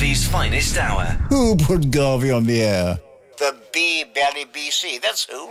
Garvey's finest hour. Who put Garvey on the air? The B-Belly BC, that's who.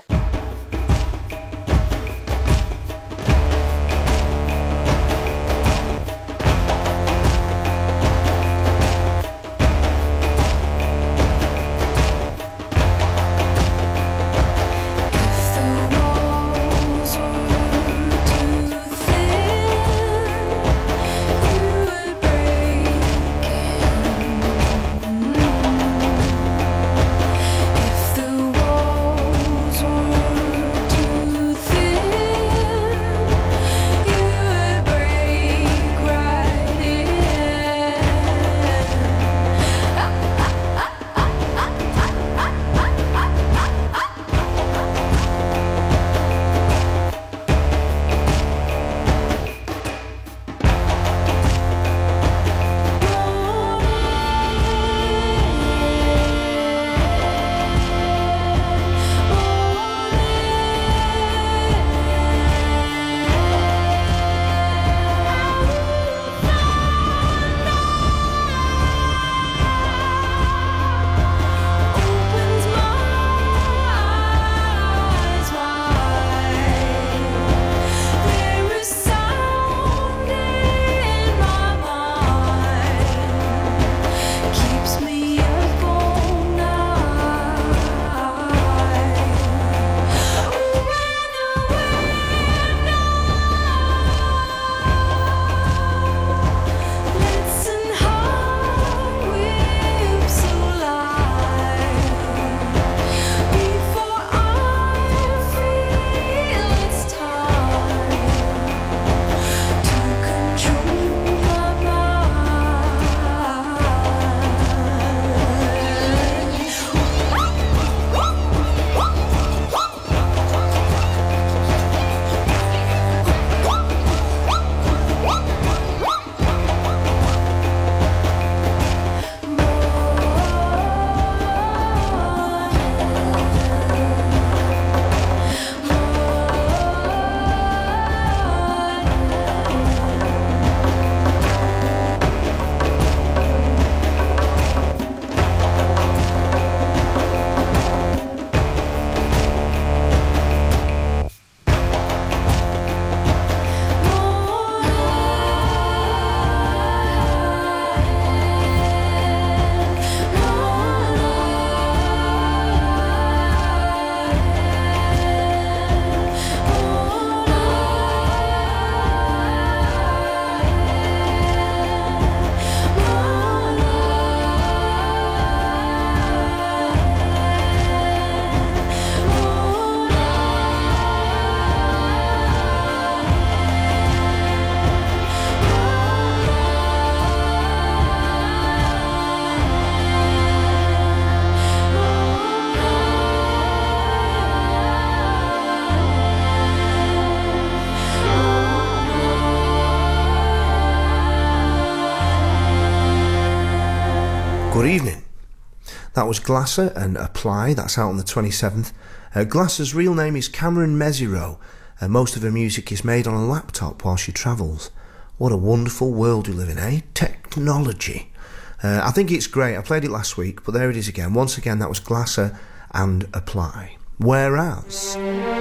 Good evening. That was Glasser and Apply. That's out on the 27th. Glasser's real name is Cameron Mesiro. Most of her music is made on a laptop while she travels. What a wonderful world we live in, eh? Technology. I think it's great. I played it last week, but there it is again. Once again, that was Glasser and Apply. Whereas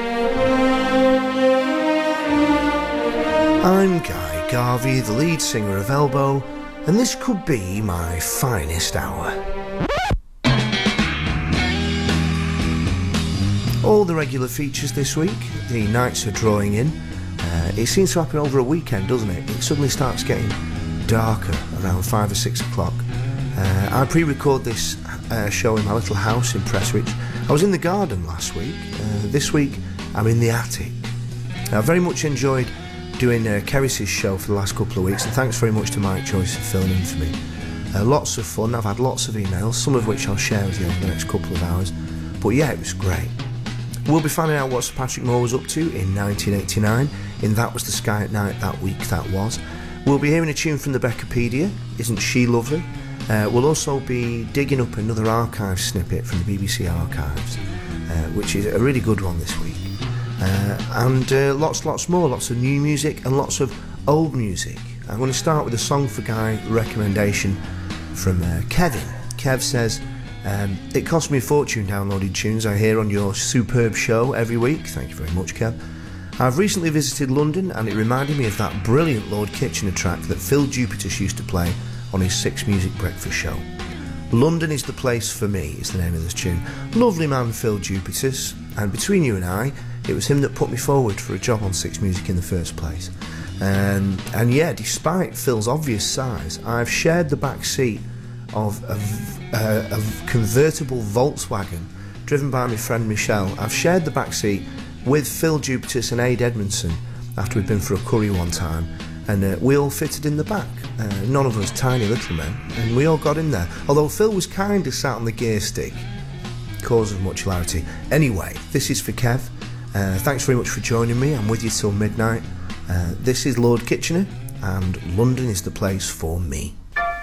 I'm Guy Garvey, the lead singer of Elbow, and this could be my finest hour. All the regular features this week. The nights are drawing in. It seems to happen over a weekend, doesn't it? It suddenly starts getting darker around 5 or 6 o'clock. I pre-record this show in my little house in Prestwich. I was in the garden last week. This week I'm in the attic. I very much enjoyed doing Kerris's show for the last couple of weeks, and thanks very much to Mike Joyce for filling in for me. Lots of fun. I've had lots of emails, some of which I'll share with you over the next couple of hours. But yeah, it was great. We'll be finding out what Sir Patrick Moore was up to in 1989 in That Was the Sky at Night that week that was. We'll be hearing a tune from the Beccapedia, Isn't She Lovely? We'll also be digging up another archive snippet from the BBC archives, which is a really good one this week. And lots more, lots of new music and lots of old music. I'm going to start with a Song for Guy recommendation from Kevin. Kev says, it cost me a fortune downloading tunes I hear on your superb show every week. Thank you very much, Kev. I've recently visited London and it reminded me of that brilliant Lord Kitchener track that Phil Jupitus used to play on his Six Music breakfast show. London is the place for me is the name of this tune. Lovely man Phil Jupitus, and between you and I, it was him that put me forward for a job on Six Music in the first place. And yeah, despite Phil's obvious size, I've shared the back seat of a convertible Volkswagen driven by my friend Michelle. I've shared the back seat with Phil Jupitus and Aid Edmondson after we'd been for a curry one time, and we all fitted in the back. None of us tiny little men, and we all got in there. Although Phil was kind of sat on the gear stick, cause of much hilarity. Anyway, this is for Kev. Thanks very much for joining me. I'm with you till midnight. This is Lord Kitchener, and London is the place for me.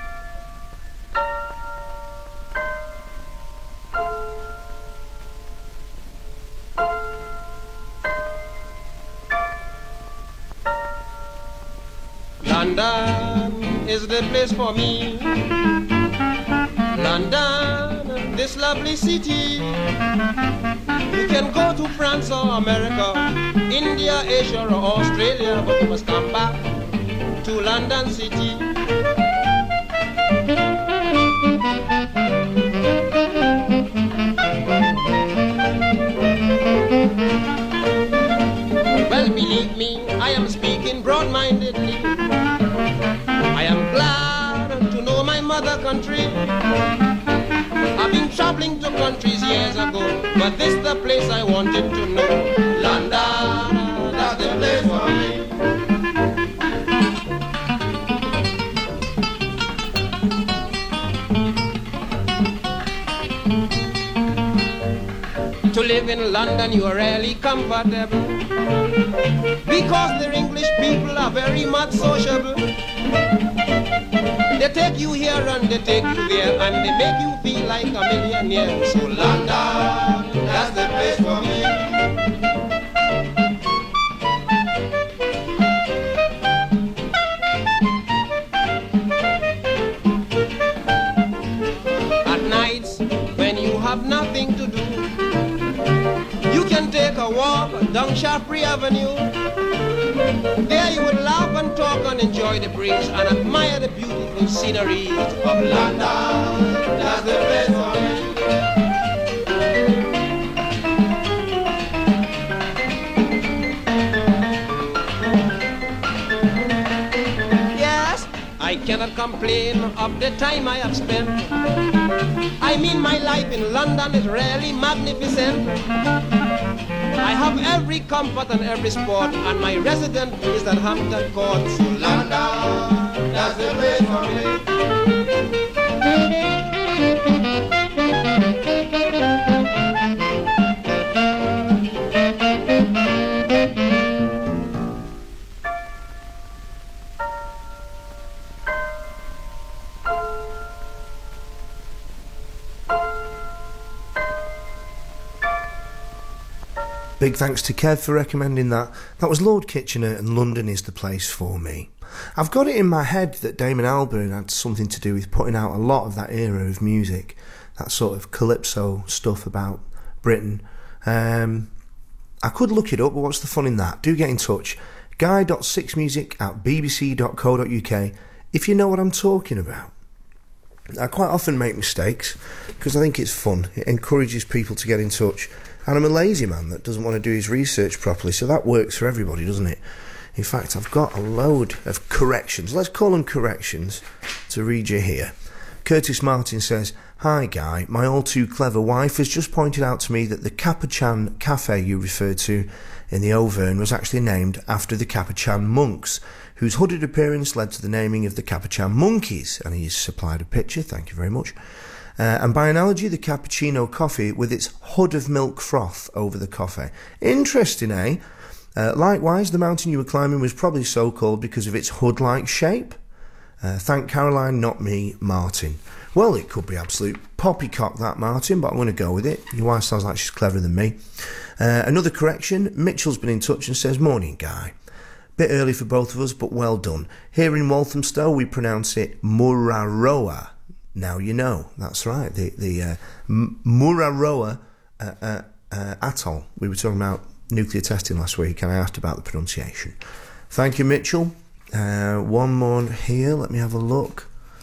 London is the place for me. London, this lovely city. You can go to France or America, India, Asia or Australia, but you must come back to London City. Well, believe me, I am speaking broad-mindedly. I am glad to know my mother country. I've been traveling to countries years ago, but this the place I wanted to know. London, that's the place for me. To live in London you are really comfortable, because the English people are very much sociable. They take you here and they take you there, and they make you feel like a millionaire. So London, that's the place for me. At nights, when you have nothing to do, you can take a walk down Shaftesbury Avenue. There you would laugh and talk and enjoy the breeze and admire the beautiful scenery of London. That's the place for me. Yes, I cannot complain of the time I have spent. I mean, my life in London is really magnificent. I have every comfort and every sport, and my residence is at Hampton Court. So London, that's the place for me. Big thanks to Kev for recommending that. That was Lord Kitchener and London is the place for me. I've got it in my head that Damon Albarn had something to do with putting out a lot of that era of music, that sort of calypso stuff about Britain. I could look it up, but what's the fun in that? Do get in touch. guy.sixmusic@bbc.co.uk if you know what I'm talking about. I quite often make mistakes because I think it's fun. It encourages people to get in touch. And I'm a lazy man that doesn't want to do his research properly, so that works for everybody, doesn't it? In fact, I've got a load of corrections, let's call them corrections, to read you here. Curtis Martin says, "Hi Guy, my all too clever wife has just pointed out to me that the Capuchin cafe you referred to in the Auvergne was actually named after the Capuchin monks, whose hooded appearance led to the naming of the Capuchin monkeys," and he's supplied a picture, thank you very much. And by analogy, the cappuccino coffee with its hood of milk froth over the coffee. Interesting, eh? Likewise, the mountain you were climbing was probably so called because of its hood-like shape. Thank Caroline, not me, Martin. Well, it could be absolute poppycock, that, Martin, but I'm going to go with it. Your wife sounds like she's cleverer than me. Another correction, Mitchell's been in touch and says, "Morning, Guy. Bit early for both of us, but well done. Here in Walthamstow, we pronounce it Muraroa. Now you know. That's right. The Muraroa Atoll. We were talking about nuclear testing last week, and I asked about the pronunciation. Thank you, Mitchell. One more here. Let me have a look.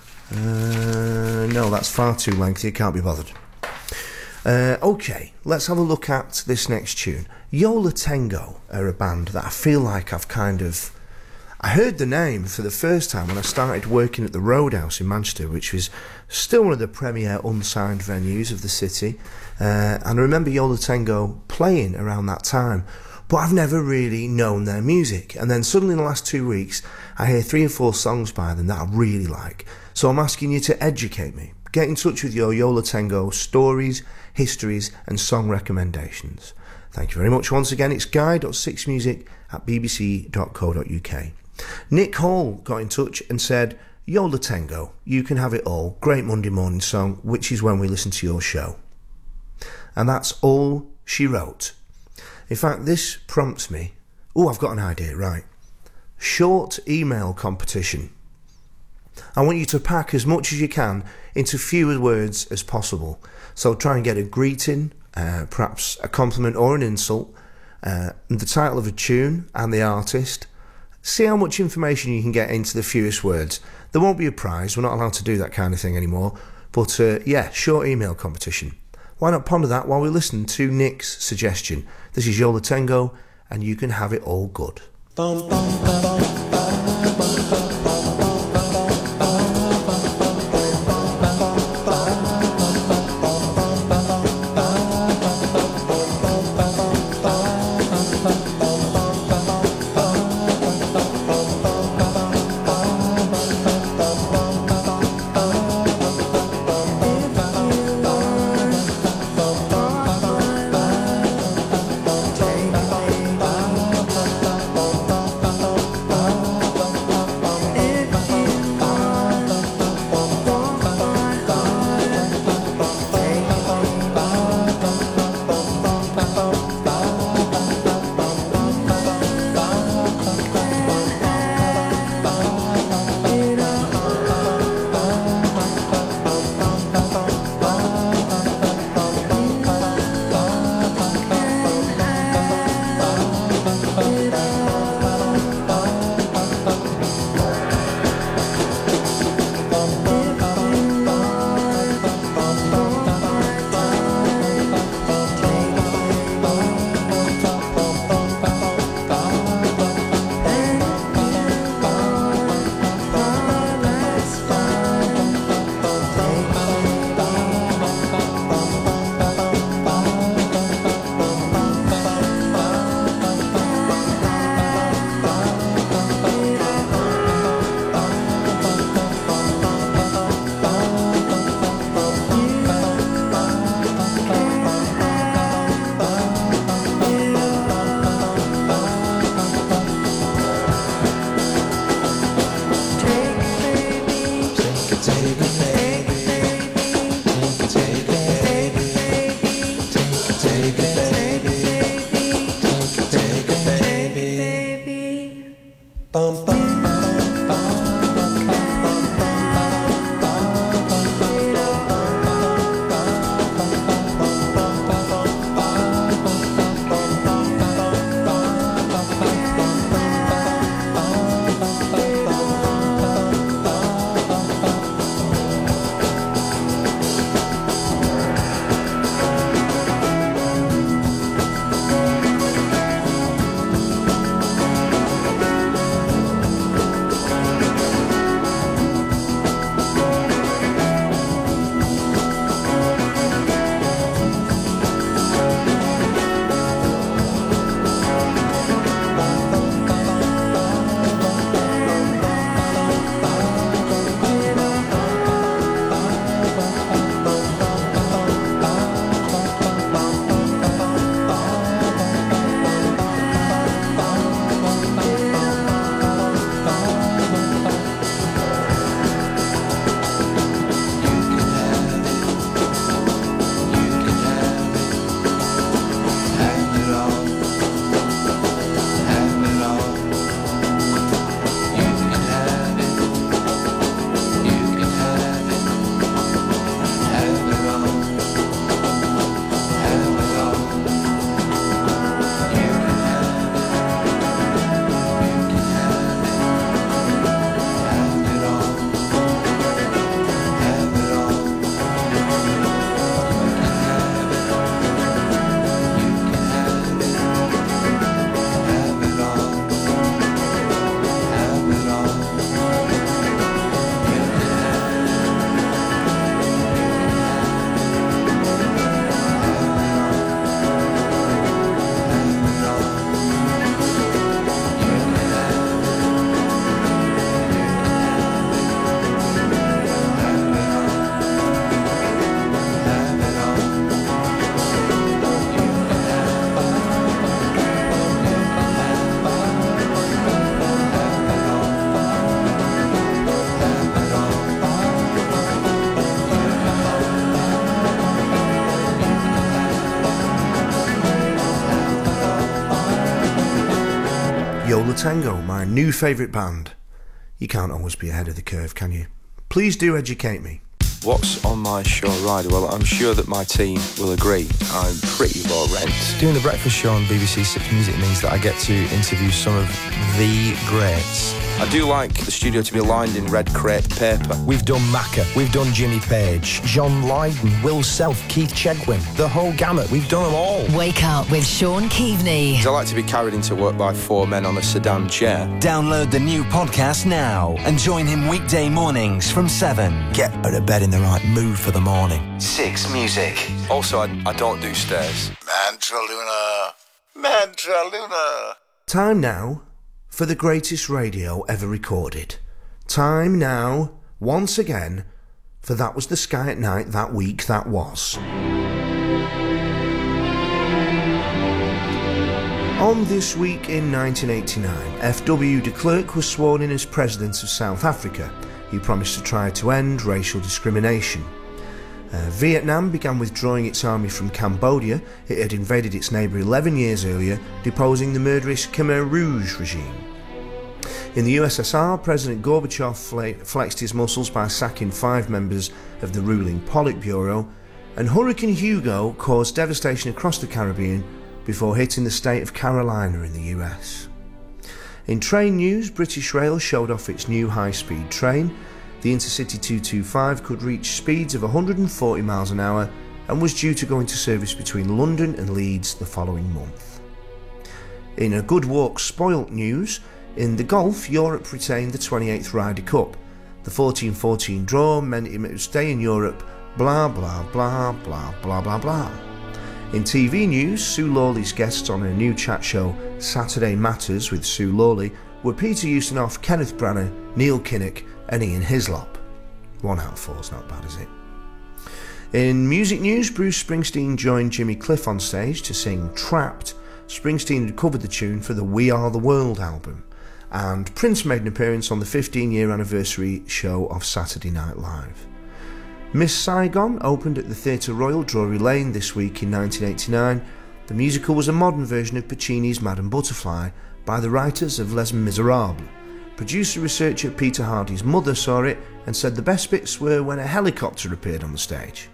No, that's far too lengthy. I can't be bothered. Okay, let's have a look at this next tune. Yo La Tengo are a band that I feel like I heard the name for the first time when I started working at the Roadhouse in Manchester, which was still one of the premier unsigned venues of the city. And I remember Yo La Tengo playing around that time, but I've never really known their music. And then suddenly in the last 2 weeks, I hear 3 or 4 songs by them that I really like. So I'm asking you to educate me. Get in touch with your Yo La Tengo stories, histories and song recommendations. Thank you very much once again. It's guy.sixmusic@bbc.co.uk. Nick Hall got in touch and said, Yo La Tengo, you can have it all. Great Monday morning song, which is when we listen to your show. And that's all she wrote. In fact, this prompts me. Oh, I've got an idea, right. Short email competition. I want you to pack as much as you can into fewer words as possible. So try and get a greeting, perhaps a compliment or an insult, the title of a tune and the artist. See how much information you can get into the fewest words. There won't be a prize. We're not allowed to do that kind of thing anymore. But yeah, short email competition. Why not ponder that while we listen to Nick's suggestion? This is Yo La Tengo, and you can have it all good. Tango, my new favourite band. You can't always be ahead of the curve, can you? Please do educate me. What's on my show ride? Well, I'm sure that my team will agree. I'm pretty low rent. Doing the breakfast show on BBC Six Music means that I get to interview some of the greats. I do like the studio to be lined in red crepe paper. We've done Macca, we've done Jimmy Page, John Lydon, Will Self, Keith Chegwin, the whole gamut. We've done them all. Wake Up with Sean Keaveney. I like to be carried into work by four men on a sedan chair. Download the new podcast now and join him weekday mornings from 7. Get out of bed in the right mood for the morning. 6 Music. Also, I don't do stairs. Mantraluna. Mantraluna. Time now for the greatest radio ever recorded. Time now, once again, for That Was the Sky at Night that week that was. On this week in 1989, F.W. de Klerk was sworn in as President of South Africa. He promised to try to end racial discrimination. Vietnam began withdrawing its army from Cambodia. It had invaded its neighbour 11 years earlier, deposing the murderous Khmer Rouge regime. In the USSR, President Gorbachev flexed his muscles by sacking 5 members of the ruling Politburo, and Hurricane Hugo caused devastation across the Caribbean before hitting the state of Carolina in the US. In train news, British Rail showed off its new high-speed train. The Intercity 225 could reach speeds of 140 miles an hour and was due to go into service between London and Leeds the following month. In a good walk spoilt news, in the golf, Europe retained the 28th Ryder Cup. The 14-14 draw meant it would stay in Europe, blah blah blah blah blah blah blah. In TV news, Sue Lawley's guests on her new chat show Saturday Matters with Sue Lawley were Peter Ustinov, Kenneth Branagh, Neil Kinnock and Ian Hislop. 1 out of 4 is not bad, is it? In music news, Bruce Springsteen joined Jimmy Cliff on stage to sing Trapped. Springsteen had covered the tune for the We Are the World album, and Prince made an appearance on the 15-year anniversary show of Saturday Night Live. Miss Saigon opened at the Theatre Royal, Drury Lane, this week in 1989. The musical was a modern version of Puccini's Madame Butterfly by the writers of Les Miserables. Producer-researcher Peter Hardy's mother saw it and said the best bits were when a helicopter appeared on the stage.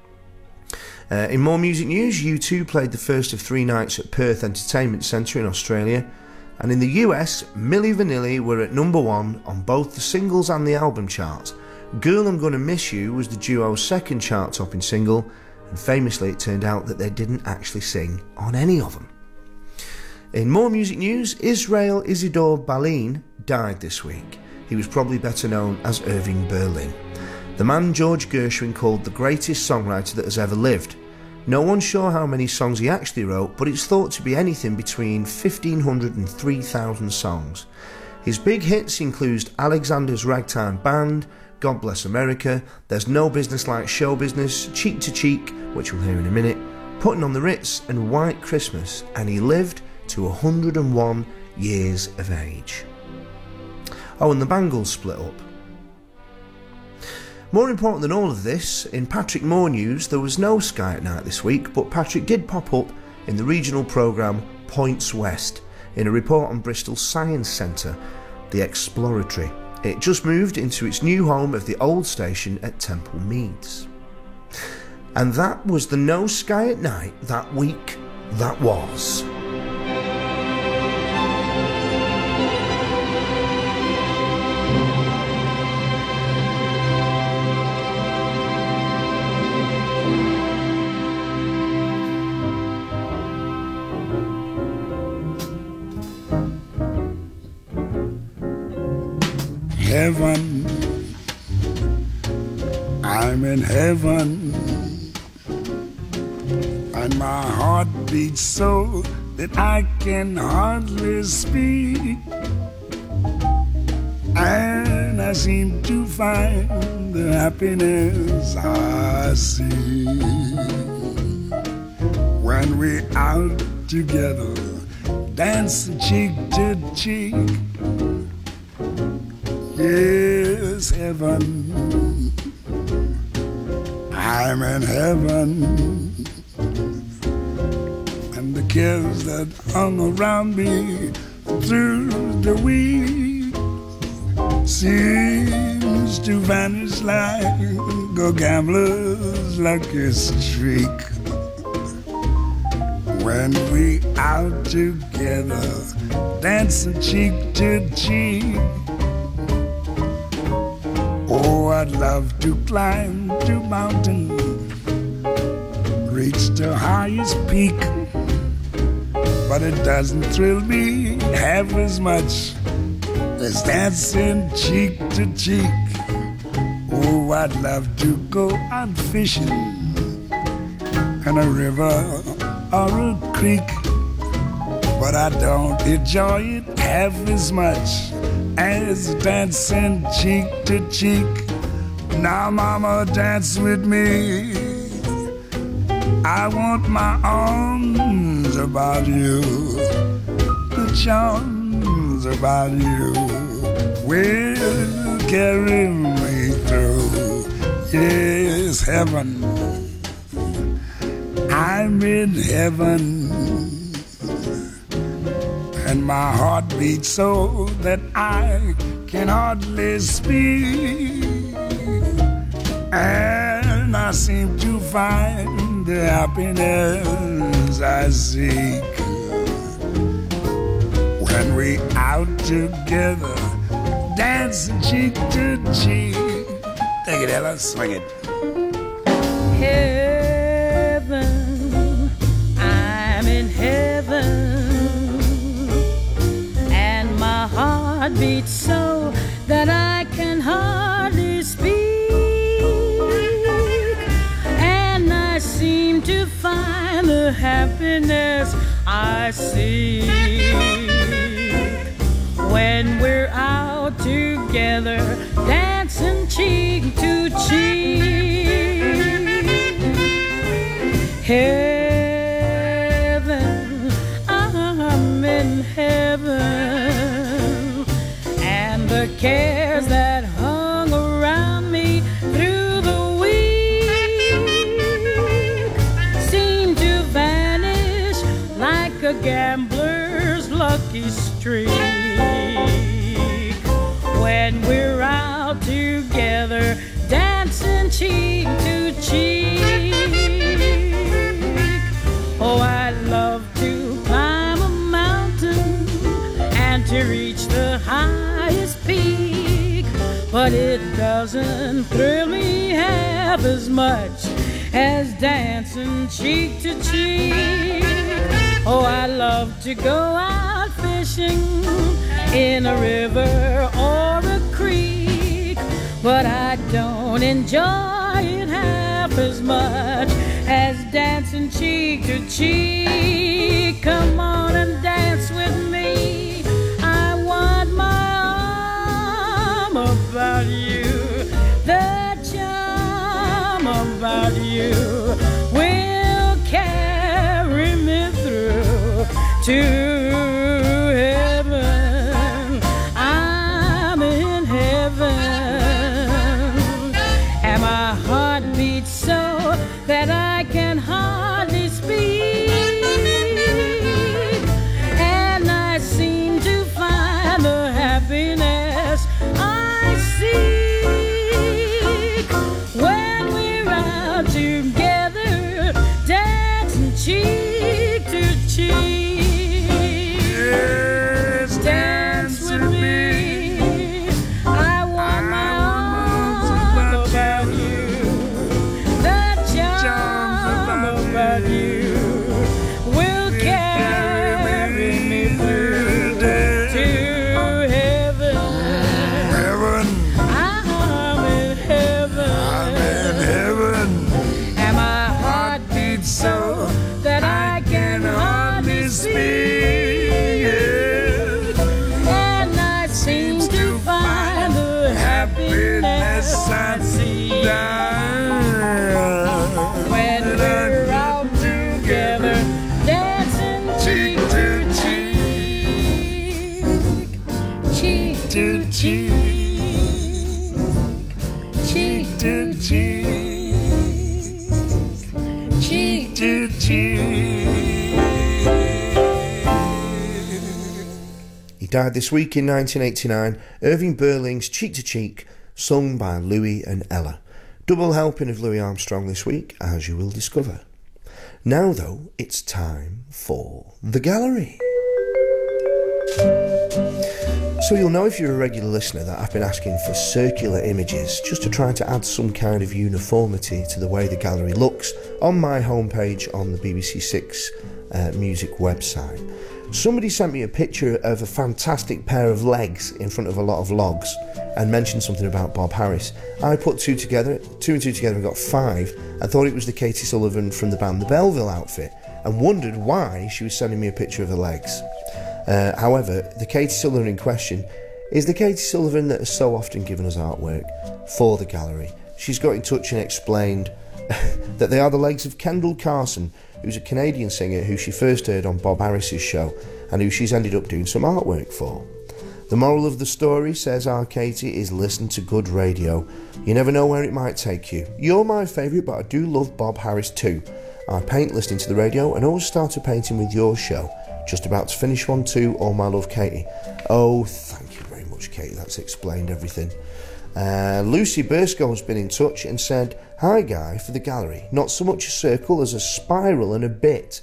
In more music news, U2 played the first of 3 nights at Perth Entertainment Centre in Australia, and in the US, Milli Vanilli were at number 1 on both the singles and the album chart. Girl I'm Gonna Miss You was the duo's second chart-topping single, and famously it turned out that they didn't actually sing on any of them. In more music news, Israel Isidore Balin died this week. He was probably better known as Irving Berlin, the man George Gershwin called the greatest songwriter that has ever lived. No one's sure how many songs he actually wrote, but it's thought to be anything between 1,500 and 3,000 songs. His big hits include Alexander's Ragtime Band, God Bless America, There's No Business Like Show Business, Cheek to Cheek, which we'll hear in a minute, Putting on the Ritz and White Christmas, and he lived to 101 years of age. Oh, and the Bangles split up. More important than all of this, in Patrick Moore news, there was no Sky at Night this week, but Patrick did pop up in the regional programme Points West in a report on Bristol Science Centre, the Exploratory. It just moved into its new home of the old station at Temple Meads. And that was the No Sky at Night that week that was. Heaven, I'm in heaven, and my heart beats so that I can hardly speak, and I seem to find the happiness I see when we're out together, dancing cheek to cheek. Yes, heaven, I'm in heaven, and the cares that hung around me through the week seems to vanish like a gambler's lucky streak. When we out together, dancing cheek to cheek. Oh, I'd love to climb the mountain, reach the highest peak, but it doesn't thrill me half as much as dancing cheek to cheek. Oh, I'd love to go out fishing in a river or a creek, but I don't enjoy it half as much as dancing cheek to cheek. Now, mama, dance with me. I want my arms about you, the charms about you will carry me through. Yes, heaven, I'm in heaven, and my heart beats so that I can hardly speak, and I seem to find the happiness I seek when we out together, dancing cheek to cheek. Take it, Ella, swing it. Heaven, I'm in heaven, and my heart beats so that I can hardly speak, and I seem to find the happiness I seek when we're out together, dancing cheek to cheek. Heaven, I'm in heaven, and the cares that hung around me through the week seem to vanish like a gambler's lucky streak when we're out together, dancing cheek to cheek. Oh, I'd love to climb a mountain and to reach the highest peak, but it doesn't thrill me half as much as dancing cheek to cheek. Oh, I love to go out fishing in a river or a creek, but I don't enjoy it half as much as dancing cheek to cheek. Come on and dance with me. I want my arm about you. The charm about you will carry me through to heaven. I'm in heaven, and my heart beats so that I can hardly speak, and I seem to find the happiness I seek when we're out together, dancing cheek to cheek. Yes, dance with me. I want my arms about you, the charm about you will carry me through to heaven. Heaven, I'm in heaven, I'm in heaven, and my heart beats so that I can hardly speak, and I seem to find the happiness I see when we're out together, dancing cheek to cheek, cheek to cheek, cheek to cheek, cheek to cheek. died this week in 1989, Irving Berling's Cheek to Cheek, sung by Louis and Ella. Double helping of Louis Armstrong this week, as you will discover. Now, though, it's time for the gallery. So you'll know if you're a regular listener that I've been asking for circular images just to try to add some kind of uniformity to the way the gallery looks on my homepage on the BBC Six music website. Somebody sent me a picture of a fantastic pair of legs in front of a lot of logs and mentioned something about Bob Harris. I put two and two together and got five. I thought it was the Katie Sullivan from the band The Belleville outfit and wondered why she was sending me a picture of her legs. However, the Katie Sullivan in question is the Katie Sullivan that has so often given us artwork for the gallery. She's got in touch and explained that they are the legs of Kendall Carson, who's a Canadian singer who she first heard on Bob Harris's show and who she's ended up doing some artwork for. The moral of the story, says our Katie, is listen to good radio. You never know where it might take you. You're my favourite, but I do love Bob Harris too. I paint listening to the radio and always started painting with your show. Just about to finish one too, all my love, Katie. Oh, thank you very much, Katie. That's explained everything. Lucy Bursco's been in touch and said, "Hi, Guy, for the gallery. Not so much a circle as a spiral and a bit.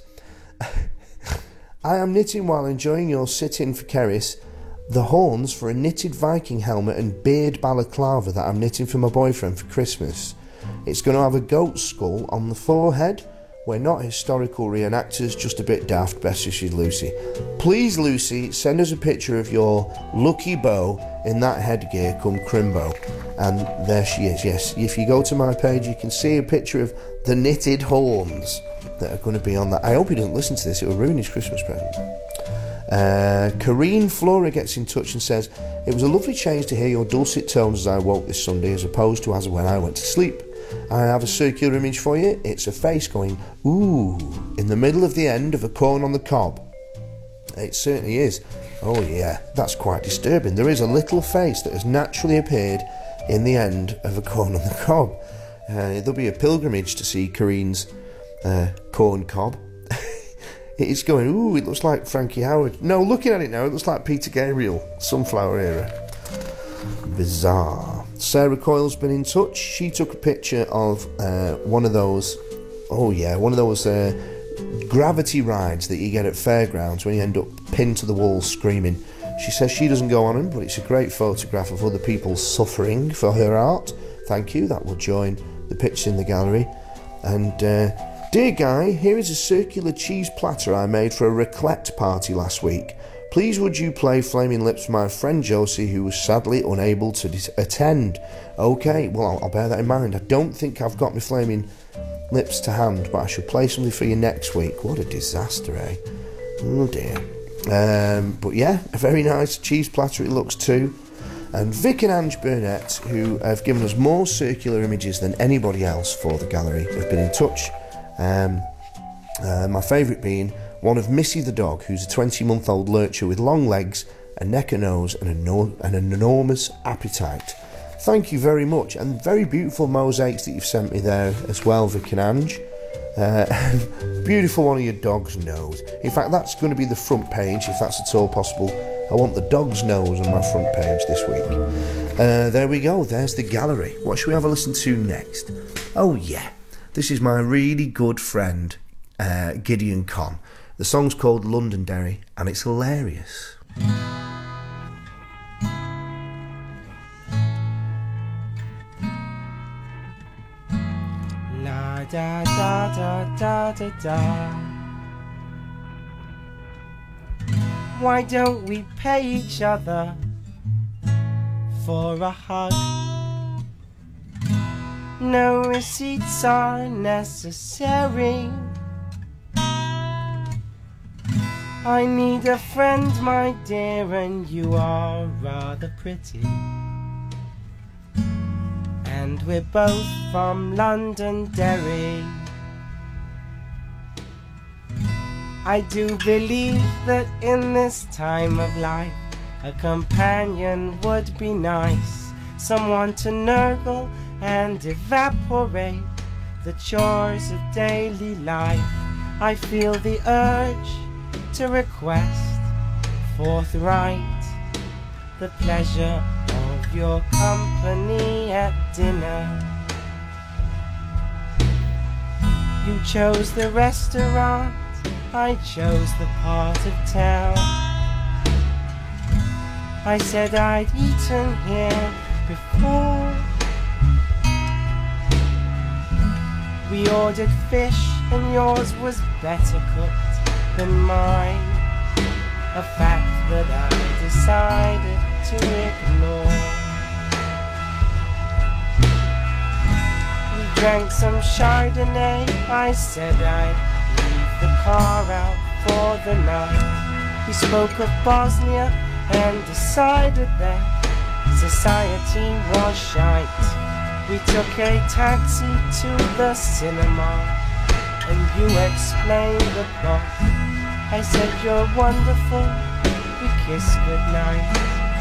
I am knitting while enjoying your sit-in for Keris. The horns for a knitted Viking helmet and beard balaclava that I'm knitting for my boyfriend for Christmas. It's going to have a goat skull on the forehead. We're not historical reenactors, just a bit daft. Best wishes, Lucy." Please, Lucy, send us a picture of your lucky bow in that headgear come Crimbo. And there she is, yes. If you go to my page, you can see a picture of the knitted horns that are going to be on that. I hope he doesn't listen to this, it will ruin his Christmas present. Karine Flora gets in touch and says, "It was a lovely change to hear your dulcet tones as I woke this Sunday as opposed to as when I went to sleep. I have a circular image for you. It's a face going, ooh, in the middle of the end of a corn on the cob." It certainly is. Oh yeah, that's quite disturbing. There is a little face that has naturally appeared in the end of a corn on the cob. There'll be a pilgrimage to see Karine's corn cob. It's going, ooh, it looks like Frankie Howard. No, looking at it now, it looks like Peter Gabriel, Sunflower era. Bizarre. Sarah Coyle's been in touch. She took a picture of one of those gravity rides that you get at fairgrounds when you end up pinned to the wall screaming. She says she doesn't go on them, but it's a great photograph of other people suffering for her art. Thank you, that will join the picture in the gallery. And dear Guy, here is a circular cheese platter I made for a raclette party last week. Please would you play Flaming Lips for my friend Josie, who was sadly unable to attend. Okay, well, I'll bear that in mind. I don't think I've got my Flaming Lips to hand, but I shall play something for you next week. What a disaster, eh? Oh dear. But yeah, a very nice cheese platter it looks too. And Vic and Ange Burnett, who have given us more circular images than anybody else for the gallery, have been in touch. My favourite being one of Missy the dog, who's a 20-month-old lurcher with long legs, a neck and nose, and an enormous appetite. Thank you very much, and very beautiful mosaics that you've sent me there as well, Vic and Ange. Beautiful one of your dog's nose. In fact, that's going to be the front page, if that's at all possible. I want the dog's nose on my front page this week. There we go, there's the gallery. What should we have a listen to next? Oh yeah, this is my really good friend, Gideon Conn. The song's called Londonderry, and it's hilarious. La da da da da da da. Why don't we pay each other for a hug? No receipts are necessary. I need a friend, my dear, and you are rather pretty. And we're both from Londonderry. I do believe that in this time of life a companion would be nice, someone to nurgle and evaporate the chores of daily life. I feel the urge to request forthright the pleasure of your company at dinner. You chose the restaurant, I chose the part of town. I said I'd eaten here before. We ordered fish and yours was better cooked than mine, a fact that I decided to ignore. We drank some Chardonnay, I said I'd leave the car out for the night. We spoke of Bosnia and decided that society was shite. We took a taxi to the cinema and you explained the plot. I said you're wonderful, we kissed goodnight.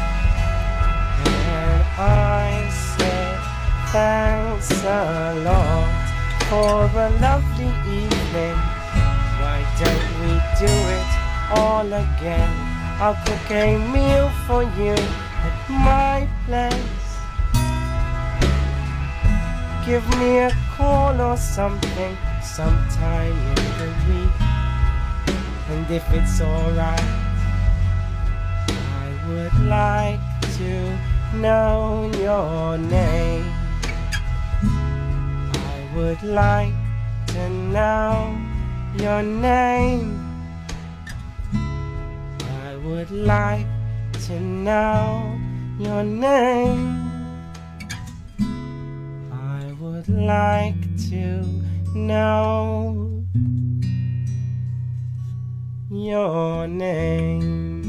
And I said thanks a lot for a lovely evening. Why don't we do it all again? I'll cook a meal for you at my place. Give me a call or something sometime in the week. And if it's alright, I would like to know your name. I would like to know your name. I would like to know your name. I would like to know your name.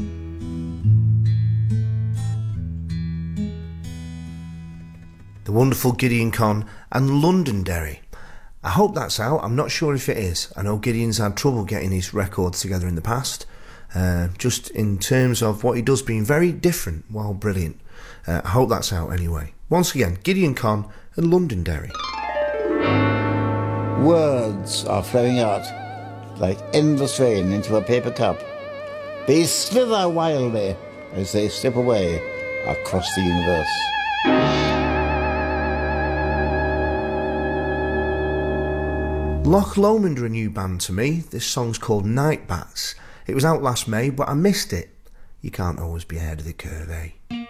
The wonderful Gideon Conn and Londonderry. I hope that's out. I'm not sure if it is. I know Gideon's had trouble getting his records together in the past. Just in terms of what he does being very different while brilliant. I hope that's out anyway. Once again, Gideon Conn and Londonderry. Words are flowing out like endless rain into a paper cup. They slither wildly as they slip away across the universe. Loch Lomond are a new band to me. This song's called Night Bats. It was out last May, but I missed it. You can't always be ahead of the curve, eh?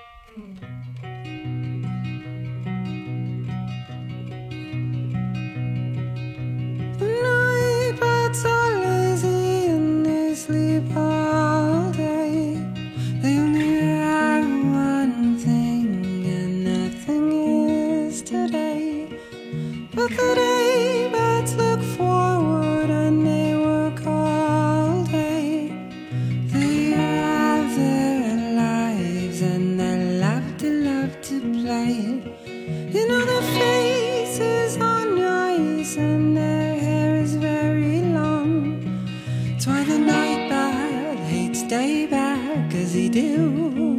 Night bats are lazy and they sleep all day. They only have one thing and nothing is today. But the day bats look forward and they work all day. They have their lives and they love to play. You know their faces are nice and their hair is very long. That's why the night bat hates day bat, 'cause he do.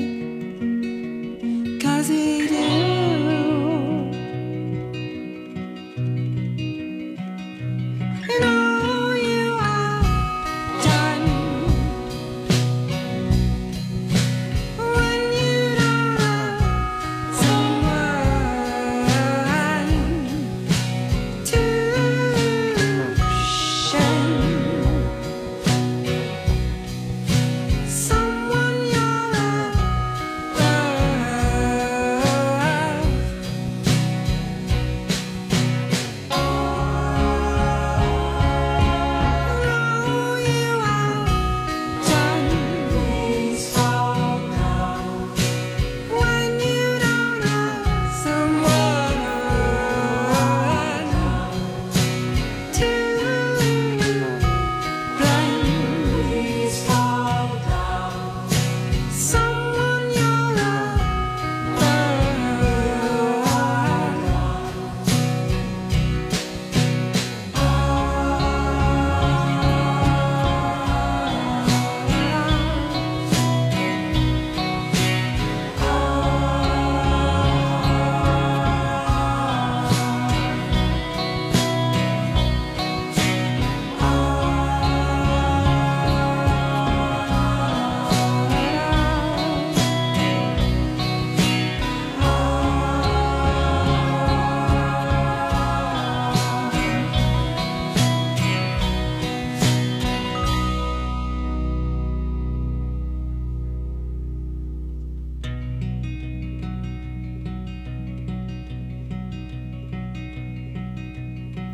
'Cause he do.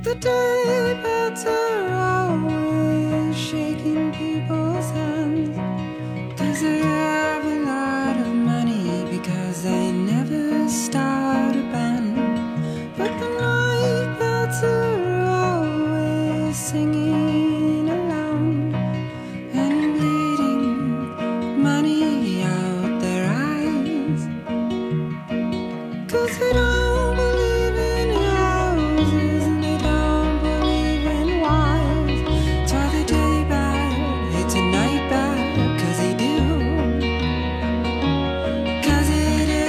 the day birds are always shaking people's hands, 'cause they have a lot of money, because they never start a band. But the night birds are always singing along and bleeding money out their eyes, 'cause they don't believe in houses and they don't believe in wives. That's why they day bad, it's a night bad, 'cause they do, 'cause they do.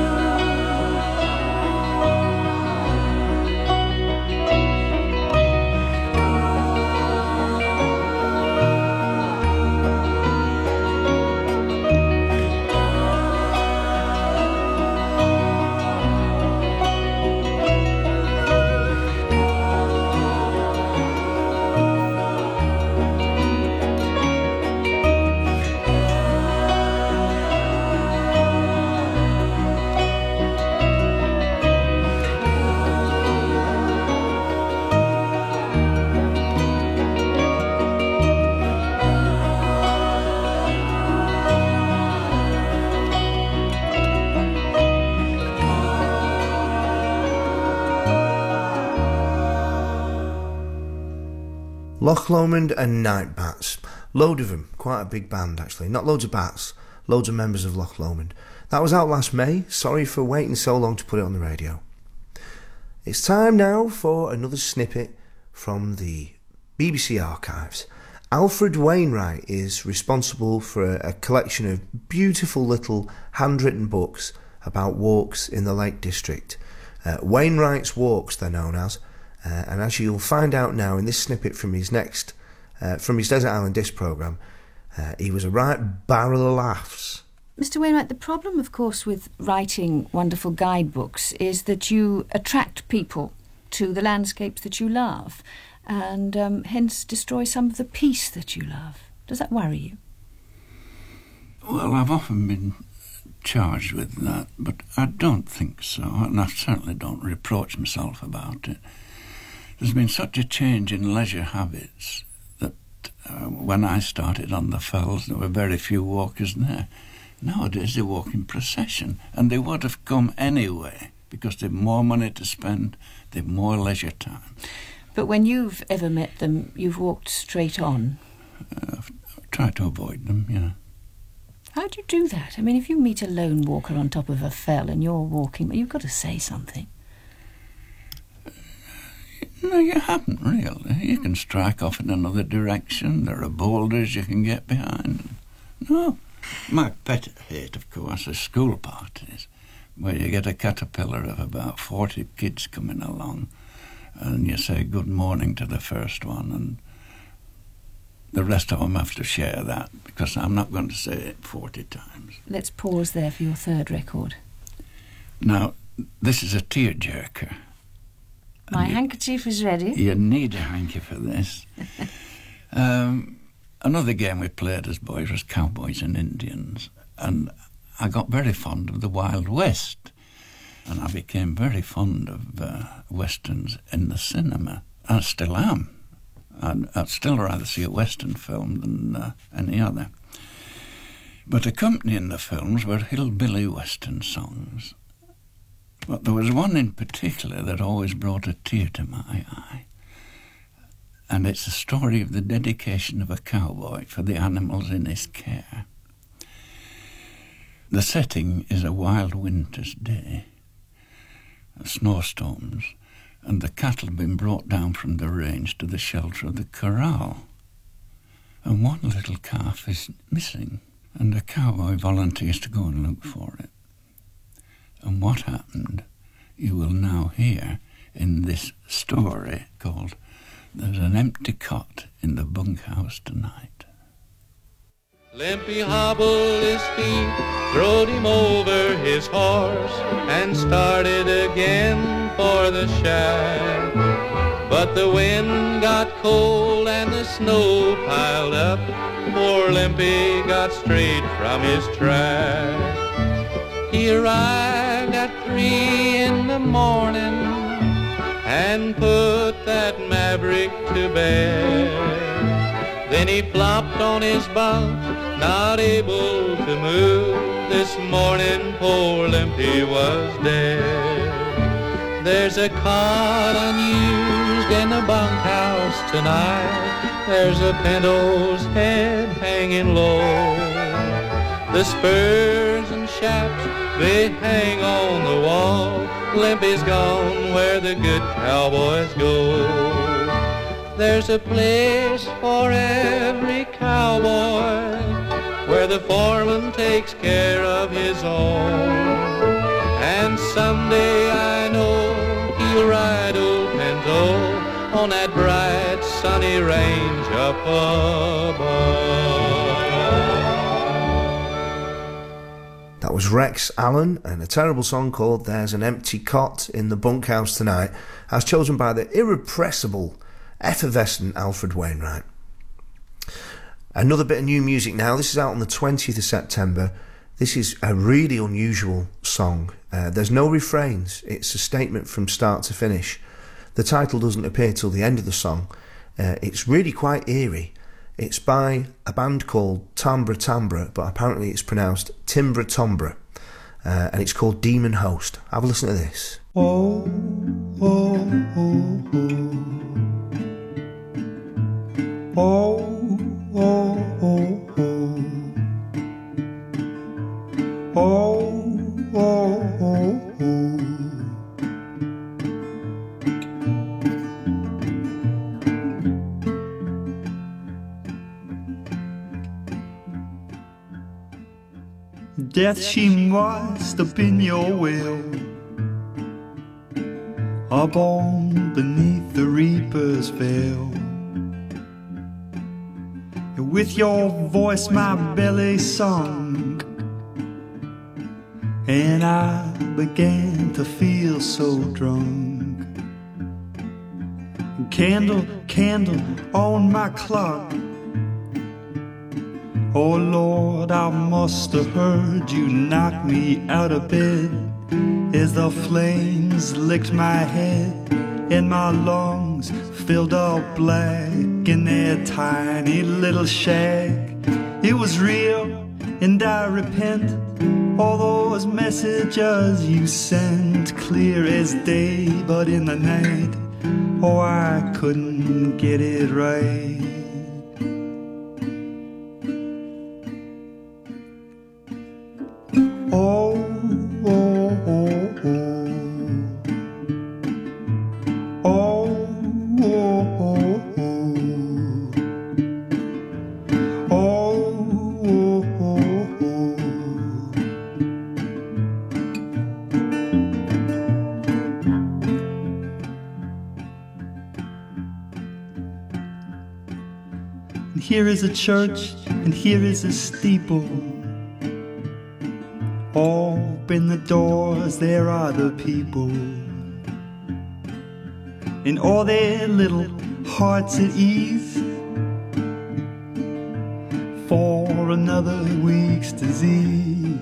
Loch Lomond and Night Bats. Load of them. Quite a big band, actually. Not loads of bats. Loads of members of Loch Lomond. That was out last May. Sorry for waiting so long to put it on the radio. It's time now for another snippet from the BBC archives. Alfred Wainwright is responsible for a collection of beautiful little handwritten books about walks in the Lake District. Wainwright's Walks, they're known as. And as you'll find out now in this snippet from his Desert Island Disc programme, he was a right barrel of laughs. Mr. Wainwright, the problem, of course, with writing wonderful guidebooks is that you attract people to the landscapes that you love and hence destroy some of the peace that you love. Does that worry you? Well, I've often been charged with that, but I don't think so, and I certainly don't reproach myself about it. There's been such a change in leisure habits that when I started on the fells, there were very few walkers there. Nowadays they walk in procession, and they would have come anyway because they've more money to spend, they've more leisure time. But when you've ever met them, you've walked straight on. I've tried to avoid them, yeah. How do you do that? I mean, if you meet a lone walker on top of a fell and you're walking, you've got to say something. No, you haven't, really. You can strike off in another direction. There are boulders you can get behind. No. My pet hate, of course, is school parties, where you get a caterpillar of about 40 kids coming along, and you say good morning to the first one, and the rest of them have to share that, because I'm not going to say it 40 times. Let's pause there for your third record. Now, this is a tearjerker. My handkerchief is ready. You need a hanky for this. Another game we played as boys was Cowboys and Indians, and I got very fond of the Wild West, and I became very fond of westerns in the cinema. I still am. I'd still rather see a western film than any other. But accompanying the films were hillbilly western songs. But there was one in particular that always brought a tear to my eye. And it's a story of the dedication of a cowboy for the animals in his care. The setting is a wild winter's day, snowstorms, and the cattle have been brought down from the range to the shelter of the corral. And one little calf is missing, and the cowboy volunteers to go and look for it. And what happened, you will now hear in this story called There's an Empty Cot in the Bunkhouse Tonight. Limpy hobbled his feet, throwed him over his horse, and started again for the shack. But the wind got cold and the snow piled up, poor Limpy got straight from his track. He arrived at 3 in the morning and put that maverick to bed. Then he flopped on his bunk, not able to move. This morning poor Limpy was dead. There's a cot unused in the bunkhouse tonight. There's a pinto's head hanging low. The spurs and chaps, they hang on the wall. Limpy's gone where the good cowboys go. There's a place for every cowboy where the foreman takes care of his own. And someday I know he'll ride old Pinto on that bright sunny range up above. That was Rex Allen and a terrible song called There's an Empty Cot in the Bunkhouse Tonight, as chosen by the irrepressible, effervescent Alfred Wainwright. Another bit of new music now. This is out on the 20th of September. This is a really unusual song. There's no refrains. It's a statement from start to finish. The title doesn't appear till the end of the song. It's really quite eerie. It's by a band called Tambra Tambra, but apparently it's pronounced Timbra Tombra, and it's called Demon Host. Have a listen to this. Oh, oh, oh, oh. Oh, oh, oh, oh. Oh, oh, oh, oh. Death, she must have been your will, up on beneath the reaper's veil. With your voice my belly sung, and I began to feel so drunk. Candle, candle on my clock. Oh Lord, I must have heard you knock me out of bed as the flames licked my head and my lungs filled up black in their tiny little shack. It was real and I repent. All those messages you sent, clear as day, but in the night, oh, I couldn't get it right. Oh, oh, oh, oh. Oh, oh, oh, oh. Oh, oh, oh, oh. And here is a church, and here is a steeple. Open the doors, there are the people, in all their little hearts at ease, for another week's disease.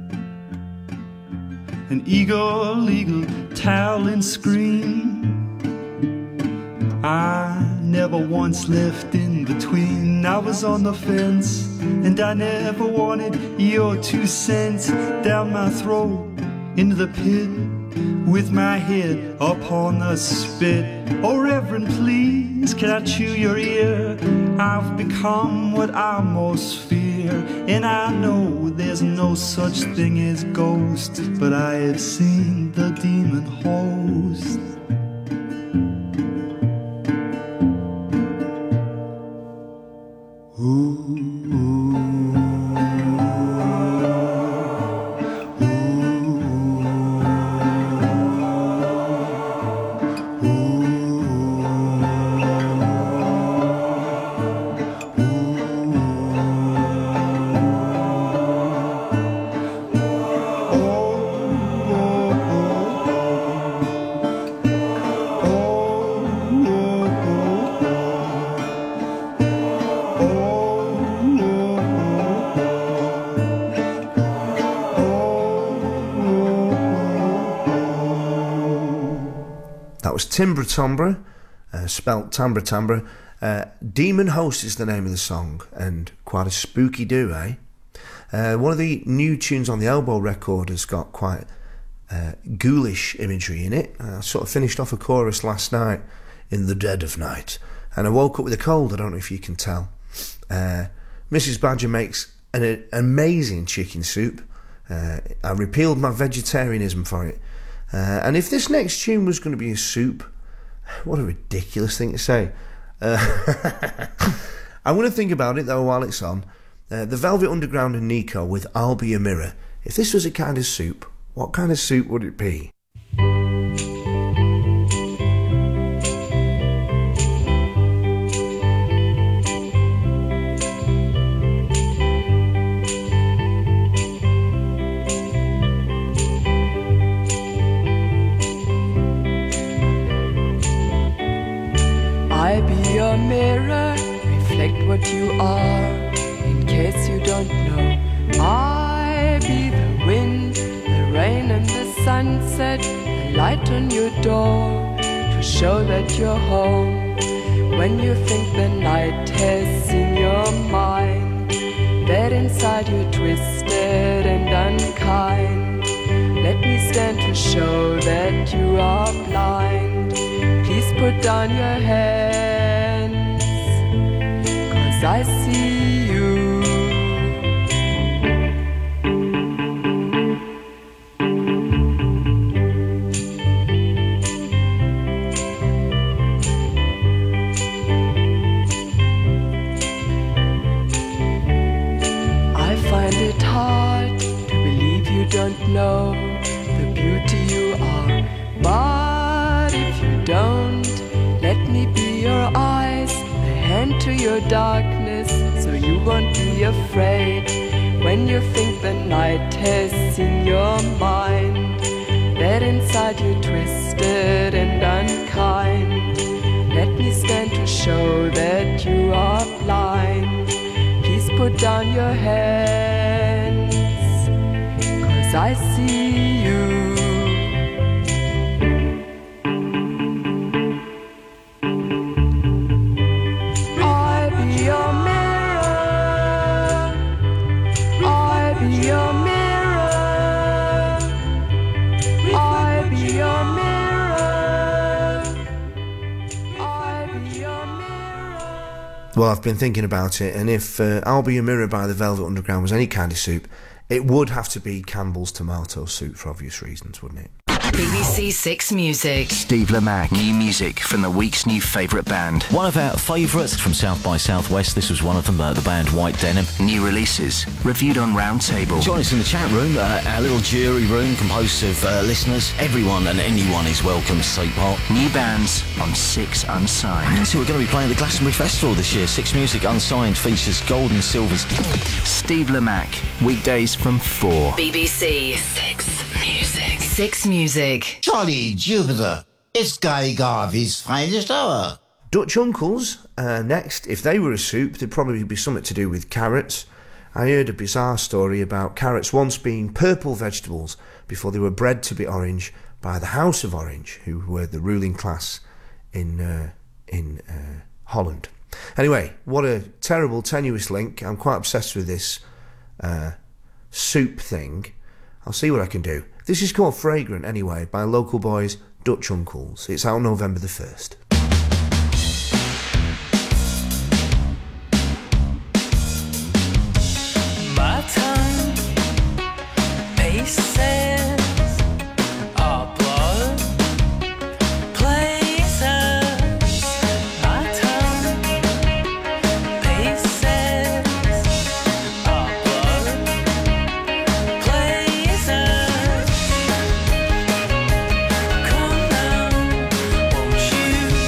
An eagle, eagle, towel and scream. I never once left in between. I was on the fence, and I never wanted your 2 cents down my throat into the pit with my head upon the spit. Oh Reverend, please, can I chew your ear? I've become what I most fear, and I know there's no such thing as ghosts, but I have seen the demon host. Timbre Timbre, spelt Timbre Timbre. Demon Host is the name of the song, and quite a spooky do, eh? One of the new tunes on the Elbow record has got quite ghoulish imagery in it. I sort of finished off a chorus last night in the dead of night, and I woke up with a cold. I don't know if you can tell. Mrs. Badger makes an amazing chicken soup. I repealed my vegetarianism for it. And if this next tune was going to be a soup, what a ridiculous thing to say. I'm going to think about it though while it's on. The Velvet Underground and Nico with I'll Be a Mirror. If this was a kind of soup, what kind of soup would it be? I be your mirror, reflect what you are, in case you don't know. I be the wind, the rain and the sunset, the light on your door, to show that you're home. When you think the night has seen your mind, that inside you're twisted and unkind, let me stand to show that you are blind. Please put down your hands, 'cause I see you. I find it hard to believe you don't know the beauty you are, but if you don't, let me be your eyes, the hand to your darkness, so you won't be afraid. When you think the night has seen your mind, that inside you're twisted and unkind, let me stand to show that you are blind. Please put down your hands, 'cause I see you. Well, I've been thinking about it, and if I'll Be a Mirror by the Velvet Underground was any kind of soup, it would have to be Campbell's tomato soup for obvious reasons, wouldn't it? BBC Six Music. Steve Lamacq, new music from the week's new favourite band. One of our favourites from South by Southwest. This was one of them, the band White Denim. New releases, reviewed on Roundtable. Join us in the chat room, our little jury room composed of listeners. Everyone and anyone is welcome, Soap Hop. New bands on Six Unsigned. So we're going to be playing at the Glastonbury Festival this year. Six Music Unsigned features gold and silvers. Steve Lamacq, weekdays from 4. BBC Six Music. Six Music. Jolly Jupiter, it's Guy Garvey's finest hour. Dutch Uncles, next. If they were a soup, there'd probably be something to do with carrots. I heard a bizarre story about carrots once being purple vegetables before they were bred to be orange by the House of Orange, who were the ruling class in Holland. Anyway, what a terrible, tenuous link. I'm quite obsessed with this soup thing. I'll see what I can do. This is called Fragrant, anyway, by local boys Dutch Uncles. It's out November the 1st. My tongue paces our blood places. My tongue paces our blood places. Come now, won't you?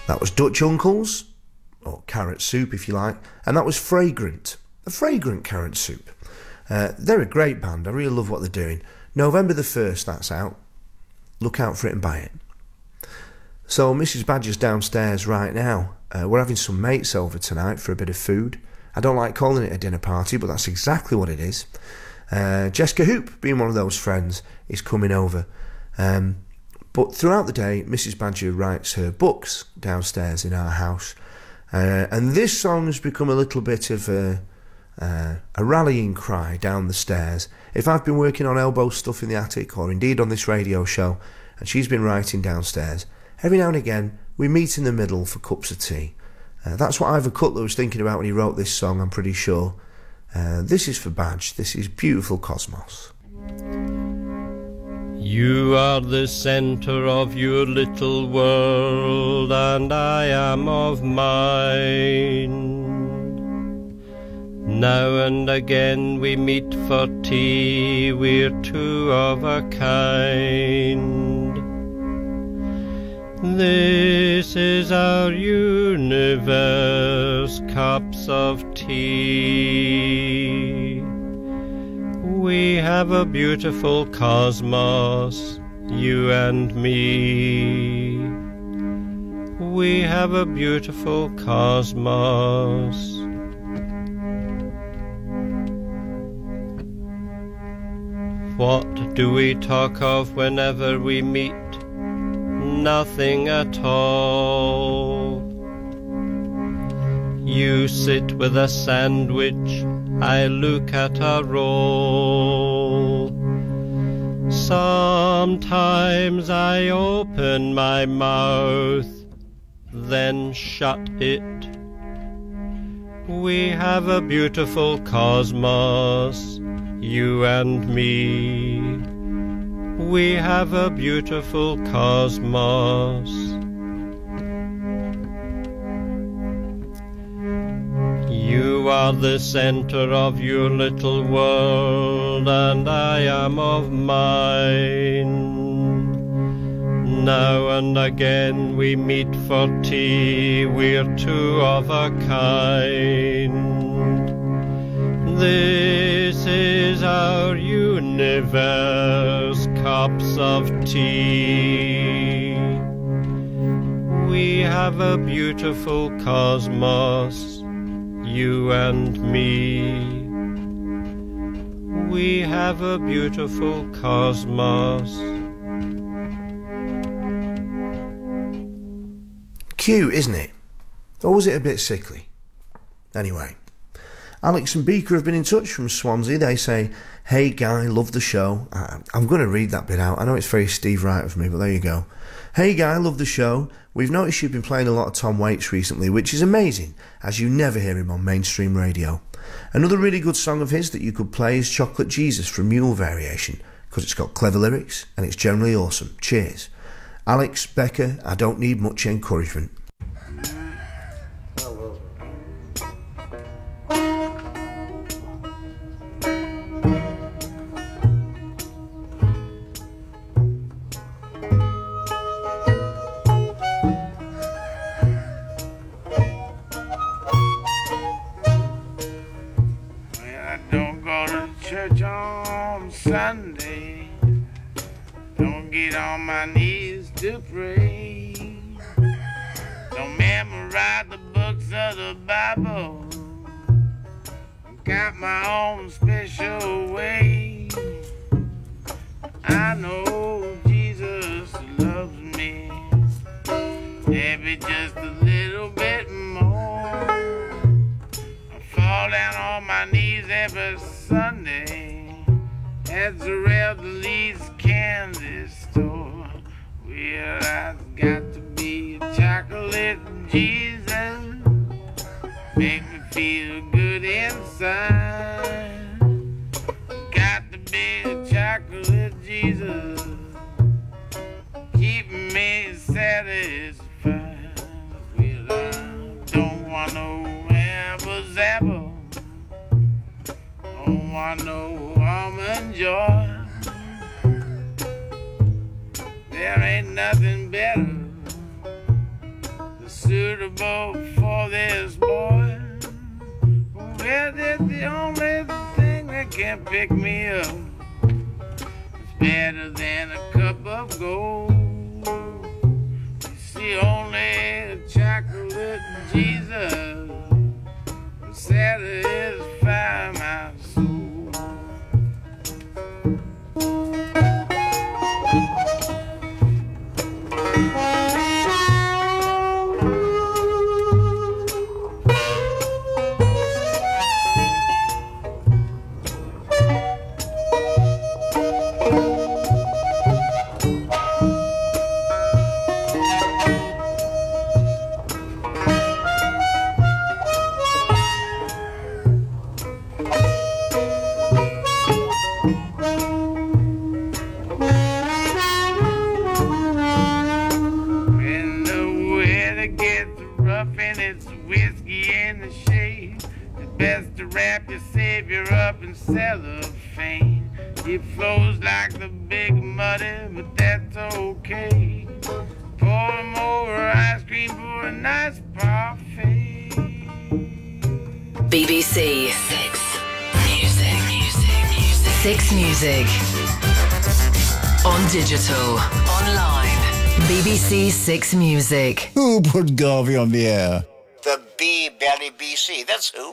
That was Dutch Uncles, or carrot soup if you like, and that was Fragrant, a fragrant carrot soup. They're a great band, I really love what they're doing. November the 1st, that's out. Look out for it and buy it. So Mrs. Badger's downstairs right now. We're having some mates over tonight for a bit of food. I don't like calling it a dinner party, but that's exactly what it is. Jessica Hoop, being one of those friends, is coming over. But throughout the day, Mrs. Badger writes her books downstairs in our house. And this song has become a little bit of a rallying cry down the stairs. If I've been working on elbow stuff in the attic, or indeed on this radio show, and she's been writing downstairs, every now and again we meet in the middle for cups of tea. That's what Ivor Cutler was thinking about when he wrote this song, I'm pretty sure. This is for Badge. This is Beautiful Cosmos. You are the center of your little world, and I am of mine. Now and again we meet for tea, we're two of a kind. This is our universe, cups of tea. We have a beautiful cosmos, you and me. We have a beautiful cosmos. What do we talk of whenever we meet? Nothing at all. You sit with a sandwich, I look at a roll. Sometimes I open my mouth, then shut it. We have a beautiful cosmos, you and me. We have a beautiful cosmos. You are the center of your little world, and I am of mine. Now and again we meet for tea, we're two of a kind. This is our universe, cups of tea. We have a beautiful cosmos, you and me. We have a beautiful cosmos. Cute, isn't it? Or was it a bit sickly? Anyway, Alex and Beaker have been in touch from Swansea. They say, "Hey Guy, love the show." I'm going to read that bit out. I know it's very Steve Wright of me, but there you go. "Hey Guy, love the show. We've noticed you've been playing a lot of Tom Waits recently, which is amazing, as you never hear him on mainstream radio. Another really good song of his that you could play is Chocolate Jesus from Mule Variation, because it's got clever lyrics and it's generally awesome. Cheers. Alex, Becca, I don't need much encouragement." Sunday, don't get on my knees to pray, don't memorize the books of the Bible, got my own special way. I know Jesus loves me, maybe just a little bit more. I fall down on my knees every Sunday at the Revelle's candy store. Well, I've got to be a chocolate Jesus, make me feel good inside. Got to be a chocolate Jesus, keep me satisfied. Well, I don't want no apple zapple, don't want no almond joy. There ain't nothing better. The suitable for this boy. Well, that's the only thing that can pick me up. It's better than a cup of gold. You see, only chocolate and Jesus will satisfy my soul. Best to wrap your savior up in cellophane. It flows like the big muddy, but that's okay. Pour him over ice cream for a nice parfait. BBC Six Music. Six Music. On digital, online. BBC Six Music. Who put Garvey on the air? The B-Belly BC, that's who.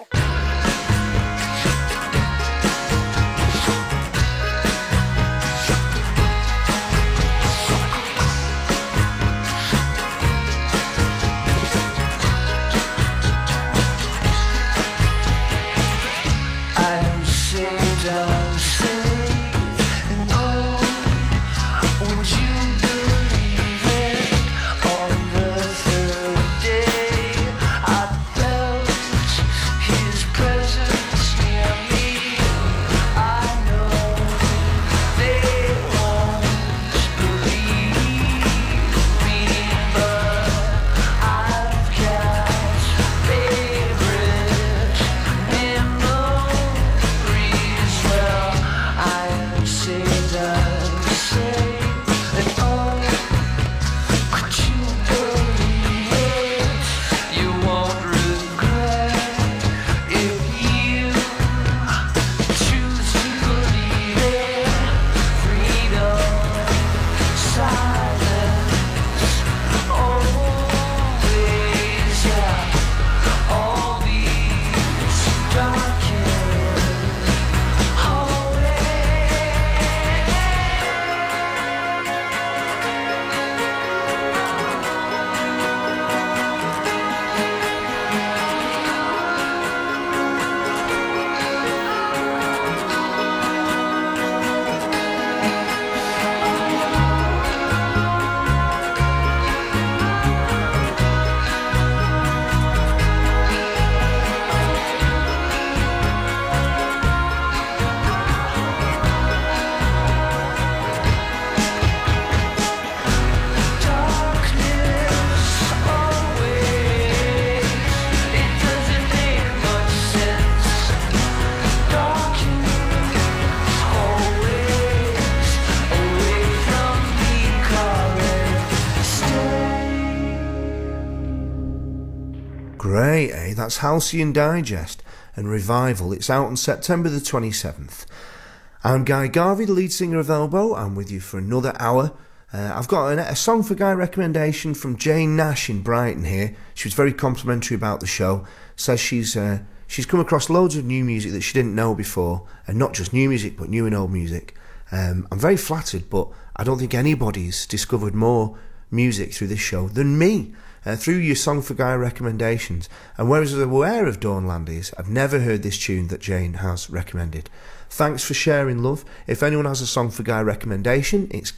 Great, eh? That's Halcyon Digest and Revival. It's out on September the 27th. I'm Guy Garvey, the lead singer of Elbow. I'm with you for another hour. I've got a song for Guy recommendation from Jane Nash in Brighton here. She was very complimentary about the show. Says she's come across loads of new music that she didn't know before, and not just new music, but new and old music. I'm very flattered, but I don't think anybody's discovered more music through this show than me. Through your Song for Guy recommendations. And whereas I was aware of Dawnlandies, I've never heard this tune that Jane has recommended. Thanks for sharing, love. If anyone has a Song for Guy recommendation, it's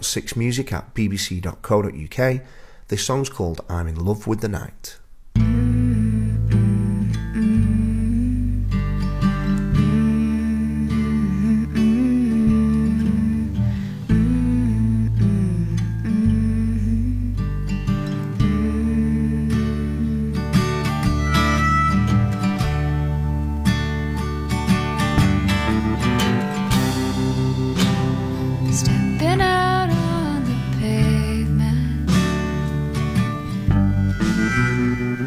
guy.sixmusic@bbc.co.uk. This song's called I'm in Love with the Night. Stepping out on the pavement,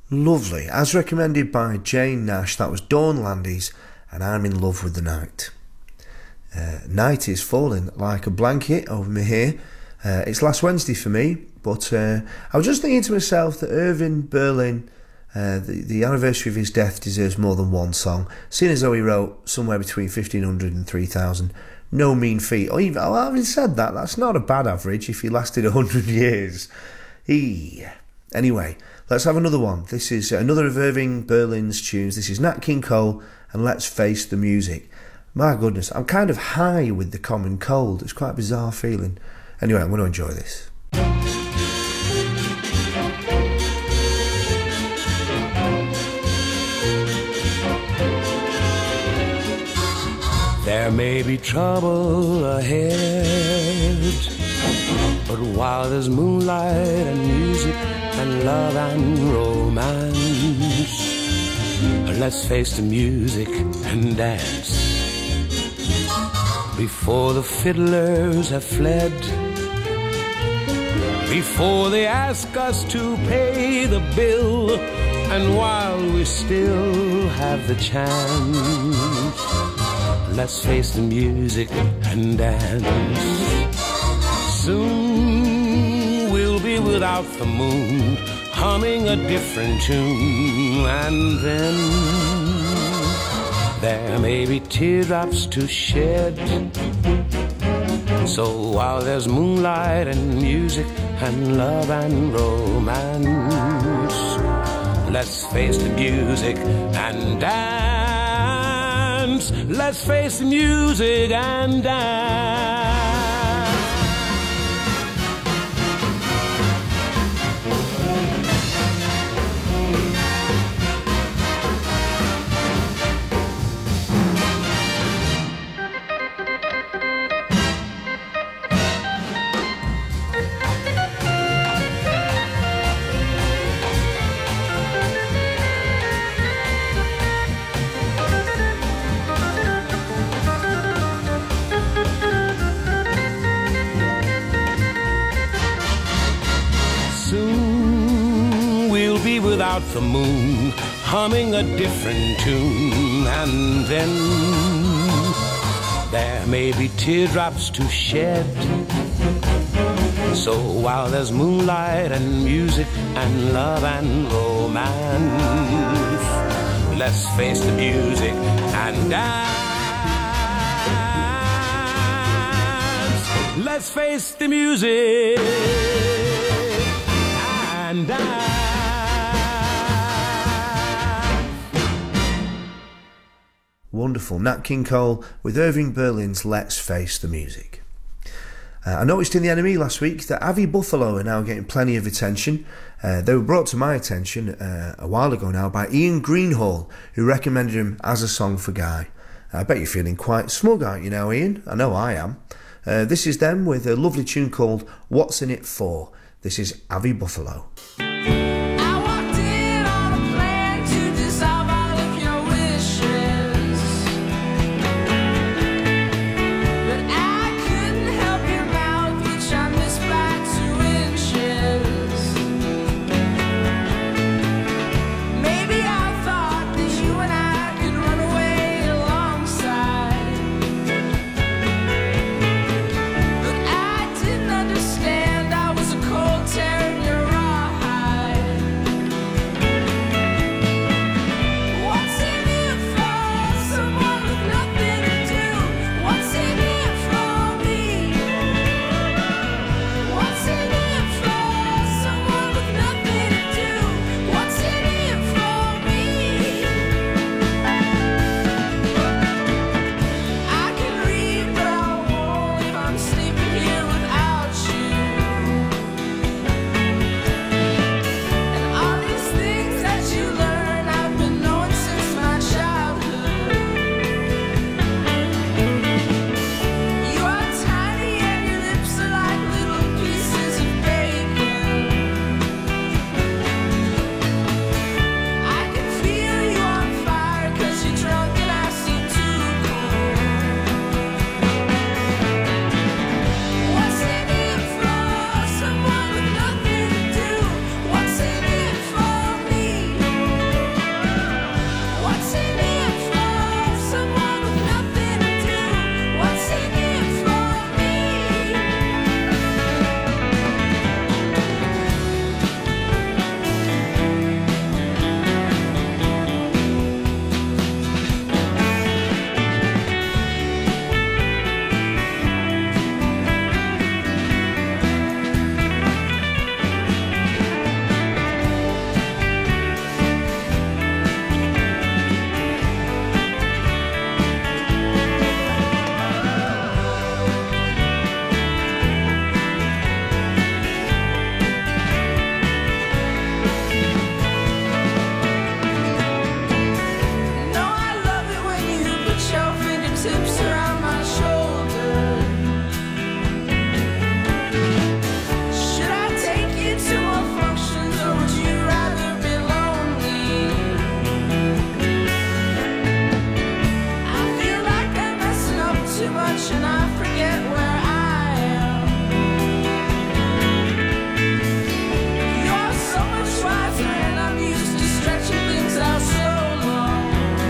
Lovely. As recommended by Jane Nash, that was Dawn Landis, and I'm in love with the night. Night is falling like a blanket over me here. It's last Wednesday for me, but I was just thinking to myself that Irving Berlin, the anniversary of his death deserves more than one song, seeing as though he wrote somewhere between 1,500 and 3,000. No mean feat. Or even, having said that, that's not a bad average if he lasted 100 years. Anyway, let's have another one. This is another of Irving Berlin's tunes. This is Nat King Cole and Let's Face the Music. My goodness, I'm kind of high with the common cold. It's quite a bizarre feeling. Anyway, I'm going to enjoy this. There may be trouble ahead, but while there's moonlight and music and love and romance, let's face the music and dance. Before the fiddlers have fled, before they ask us to pay the bill, and while we still have the chance, let's face the music and dance. Soon we'll be without the moon, humming a different tune, and then there may be teardrops to shed. So while there's moonlight and music and love and romance, let's face the music and dance. Let's face the music and dance. Without the moon, humming a different tune, and then there may be teardrops to shed. So while there's moonlight and music and love and romance, let's face the music and dance. Let's face the music and dance. Wonderful. Nat King Cole with Irving Berlin's Let's Face the Music. I noticed in the NME last week that Avi Buffalo are now getting plenty of attention. They were brought to my attention a while ago now by Ian Greenhall, who recommended him as a song for Guy. I bet you're feeling quite smug, aren't you now, Ian? I know I am. This is them with a lovely tune called What's in It For? This is Avi Buffalo. Understand I was a cold tear in your rawhide. much and I forget where I am. You're so much wiser and I'm used to stretching things out so long.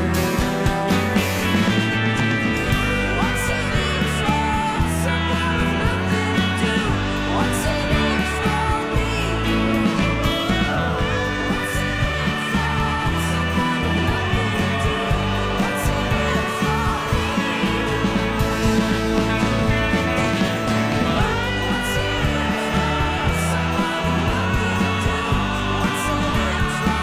What's it in for? Someone with nothing to do. What's it in for me? What's it in for? Someone with nothing to do. What's it in for me? What's it in for? Someone with nothing to do. What's it in for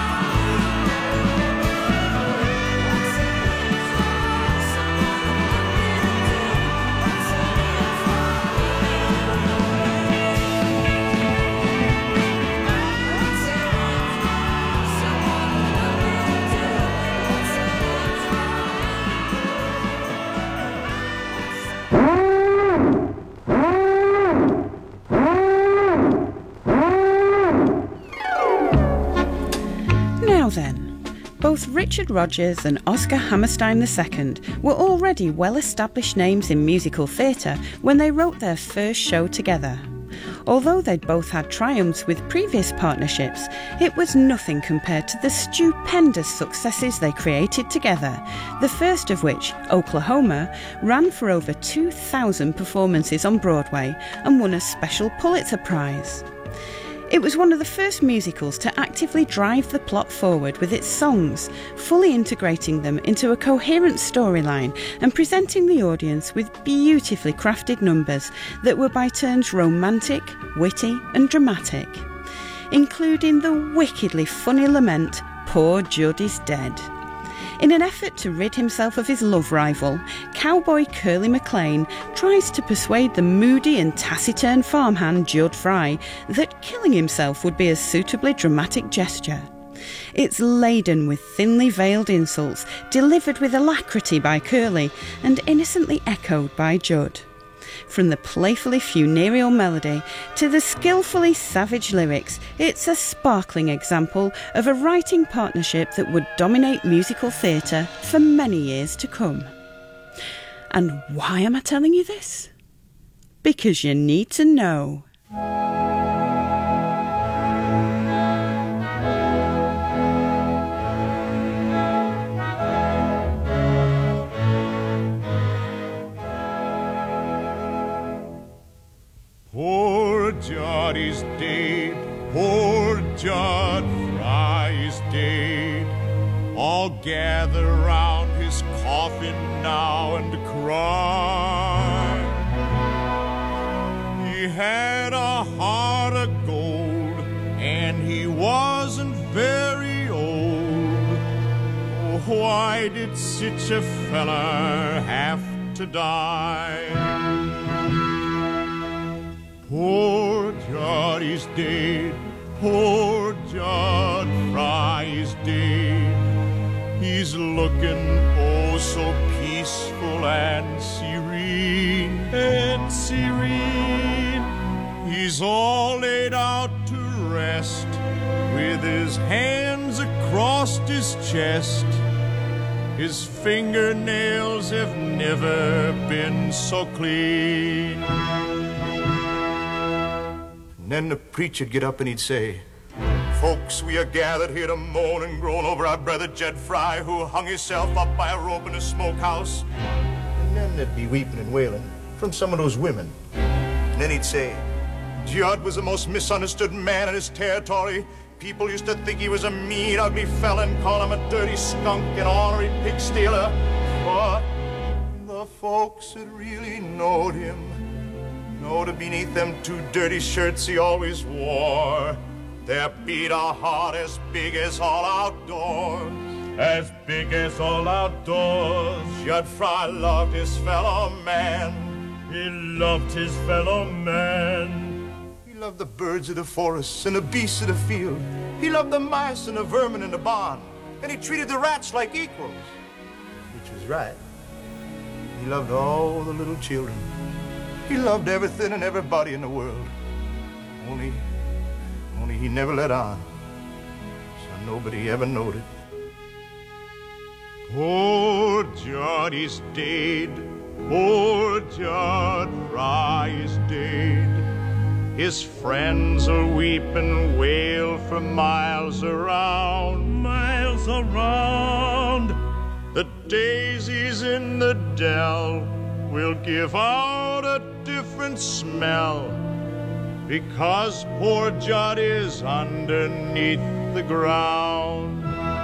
Now then, both Richard Rodgers and Oscar Hammerstein II were already well-established names in musical theatre when they wrote their first show together. Although they'd both had triumphs with previous partnerships, it was nothing compared to the stupendous successes they created together, the first of which, Oklahoma, ran for over 2,000 performances on Broadway and won a special Pulitzer Prize. It was one of the first musicals to actively drive the plot forward with its songs, fully integrating them into a coherent storyline and presenting the audience with beautifully crafted numbers that were by turns romantic, witty and dramatic, including the wickedly funny lament, "Poor Judd is Dead." In an effort to rid himself of his love rival, cowboy Curly McLean tries to persuade the moody and taciturn farmhand Judd Fry that killing himself would be a suitably dramatic gesture. It's laden with thinly veiled insults, delivered with alacrity by Curly and innocently echoed by Judd. From the playfully funereal melody to the skillfully savage lyrics, it's a sparkling example of a writing partnership that would dominate musical theatre for many years to come. And why am I telling you this? Because you need to know. Poor Judd is dead, poor Judd Fry is dead. All gather round his coffin now and cry. He had a heart of gold, and he wasn't very old. Oh, why did such a fella have to die? Poor Judd is dead, poor Judd Fry is dead. He's looking oh so peaceful and serene, He's all laid out to rest, with his hands across his chest. His fingernails have never been so clean. And then the preacher'd get up and he'd say, "Folks, we are gathered here to mourn and groan over our brother Judd Fry, who hung himself up by a rope in a smokehouse." And then there'd be weeping and wailing from some of those women. And then he'd say, "Judd was the most misunderstood man in his territory. People used to think he was a mean, ugly fella and call him a dirty skunk and ornery pig stealer. But the folks that really knowed him knowed beneath them two dirty shirts he always wore, there beat a heart as big as all outdoors. As big as all outdoors. Judd Fry loved his fellow man. He loved his fellow man. He loved the birds of the forests and the beasts of the field. He loved the mice and the vermin in the barn. And he treated the rats like equals, which was right. He loved all the little children. He loved everything and everybody in the world. Only he never let on, so nobody ever knowed it. Poor Judd is dead, Poor Judd Fry is dead. His friends are weep and wail for miles around. Miles around. The daisies in the dell will give out a different smell, because poor Judd is underneath the ground.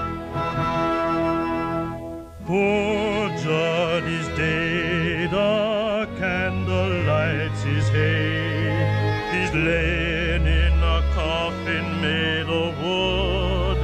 Poor Judd is dead, a candle lights his head. He's laying in a coffin made of wood.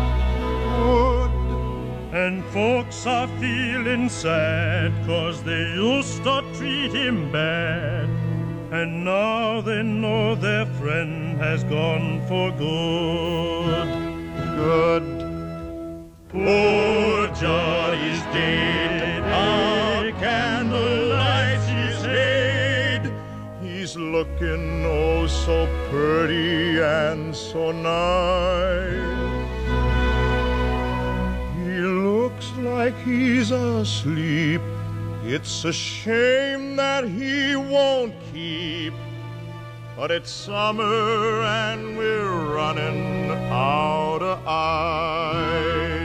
And folks are feeling sad, 'cause they used to treat him bad. And now they know their friend has gone for good. Good. Poor Judd is dead, a candle lights his head. He's looking oh so pretty and so nice. He looks like he's asleep. It's a shame that he won't keep. But it's summer and we're running out of ice.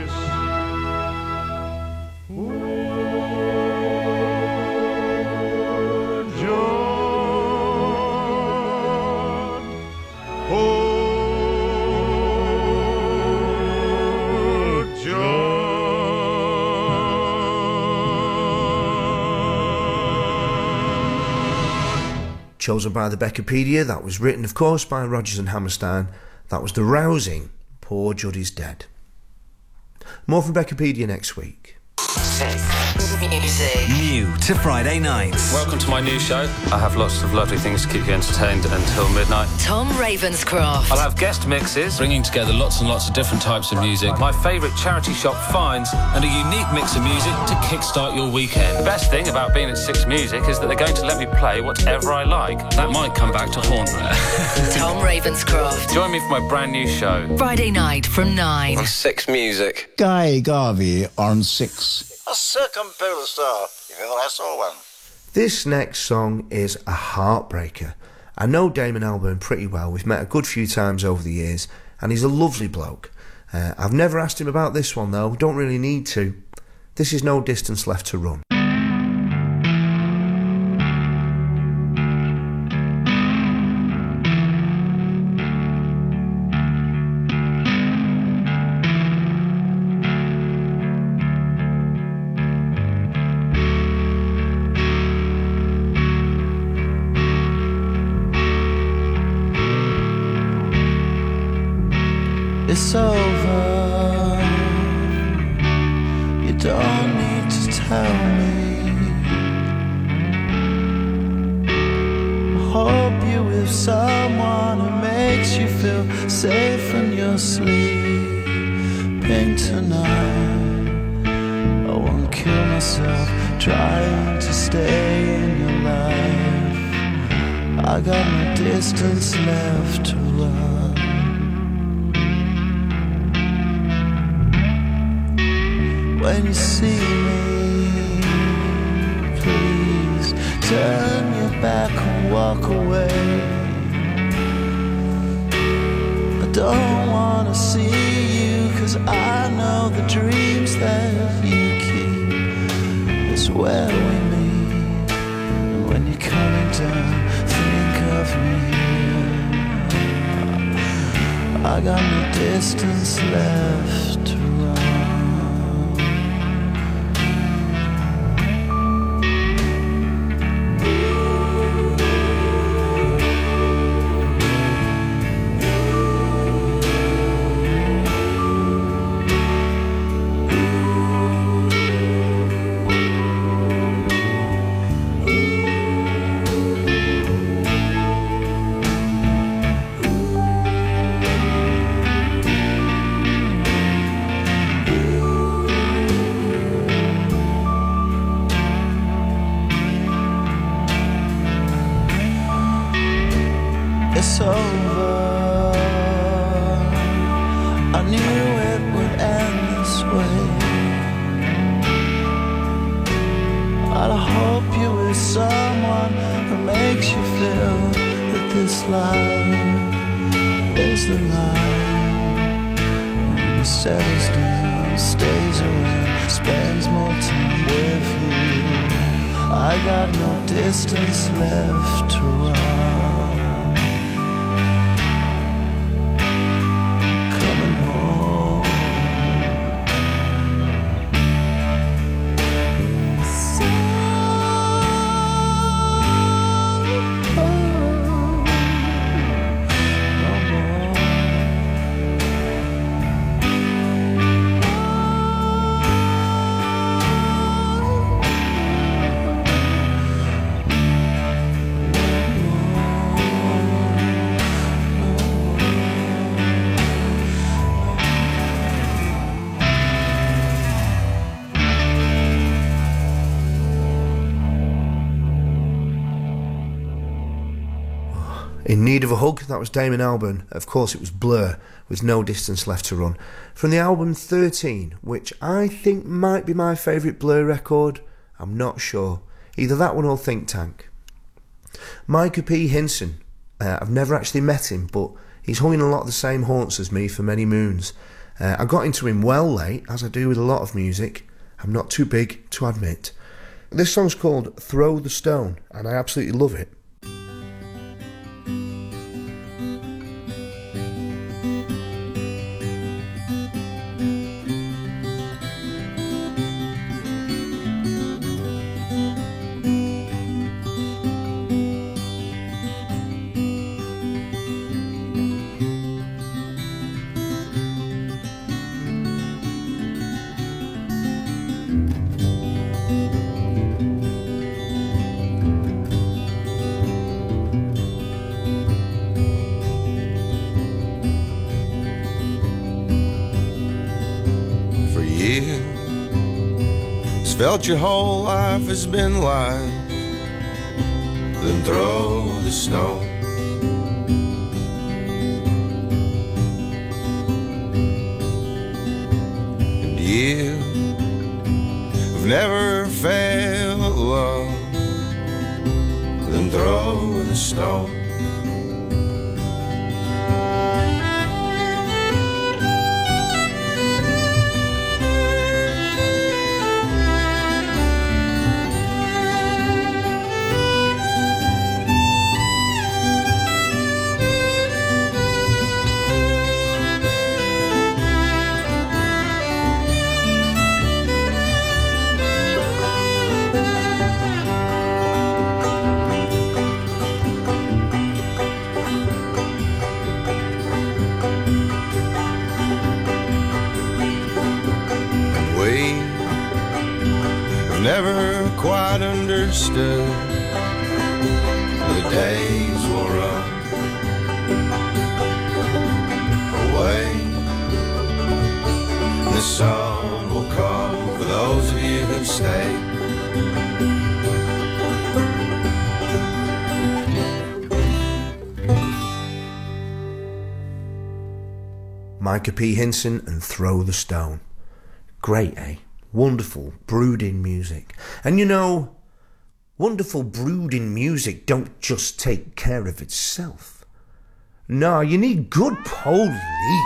Chosen by the Beckerpedia, that was written, of course, by Rodgers and Hammerstein. That was the rousing Poor Judd is Dead. More from Beckerpedia next week. Music. New to Friday nights. Welcome to my new show. I have lots of lovely things to keep you entertained until midnight. Tom Ravenscroft. I'll have guest mixes, bringing together lots and lots of different types of music, my favourite charity shop finds, and a unique mix of music to kickstart your weekend. The best thing about being at Six Music is that they're going to let me play whatever I like. That might come back to haunt me. Tom Ravenscroft. Join me for my brand new show. Friday night from 9. On Six Music. Guy Garvey on 6. A circumpolar star, if ever I saw one. This next song is a heartbreaker. I know Damon Albarn pretty well. We've met a good few times over the years, and he's a lovely bloke. I've never asked him about this one, though. Don't really need to. This is No Distance Left to Run. It's over. You don't need to tell me. I hope you're with someone who makes you feel safe in your sleeping tonight. I won't kill myself trying to stay in your life. I got no distance left to run. When you see me, please turn your back and walk away. I don't wanna see you, 'cause I know the dreams that you keep is where we meet. And when you're coming down, think of me. I got no distance left to run. It's over. I knew it would end this way. I hope you with someone who makes you feel that this life is the life. When he settles down, stays around, spends more time with you. I got no distance left to run. In Need of a Hug, that was Damon Albarn. Of course, it was Blur, with No Distance Left to Run. From the album 13, which I think might be my favourite Blur record. I'm not sure. Either that one or Think Tank. Micah P. Hinson. I've never actually met him, but he's hung in a lot of the same haunts as me for many moons. I got into him well late, as I do with a lot of music. I'm not too big to admit. This song's called Throw the Stone, and I absolutely love it. Felt your whole life has been life, then throw the stone. And you have never felt love, then throw the stone. Never quite understood the days will run away, the sun will come for those of you who stay. Micah P. Hinson and Throw the Stone. Great, eh? Wonderful, brooding music. And you know, wonderful, brooding music don't just take care of itself. No, you need good police.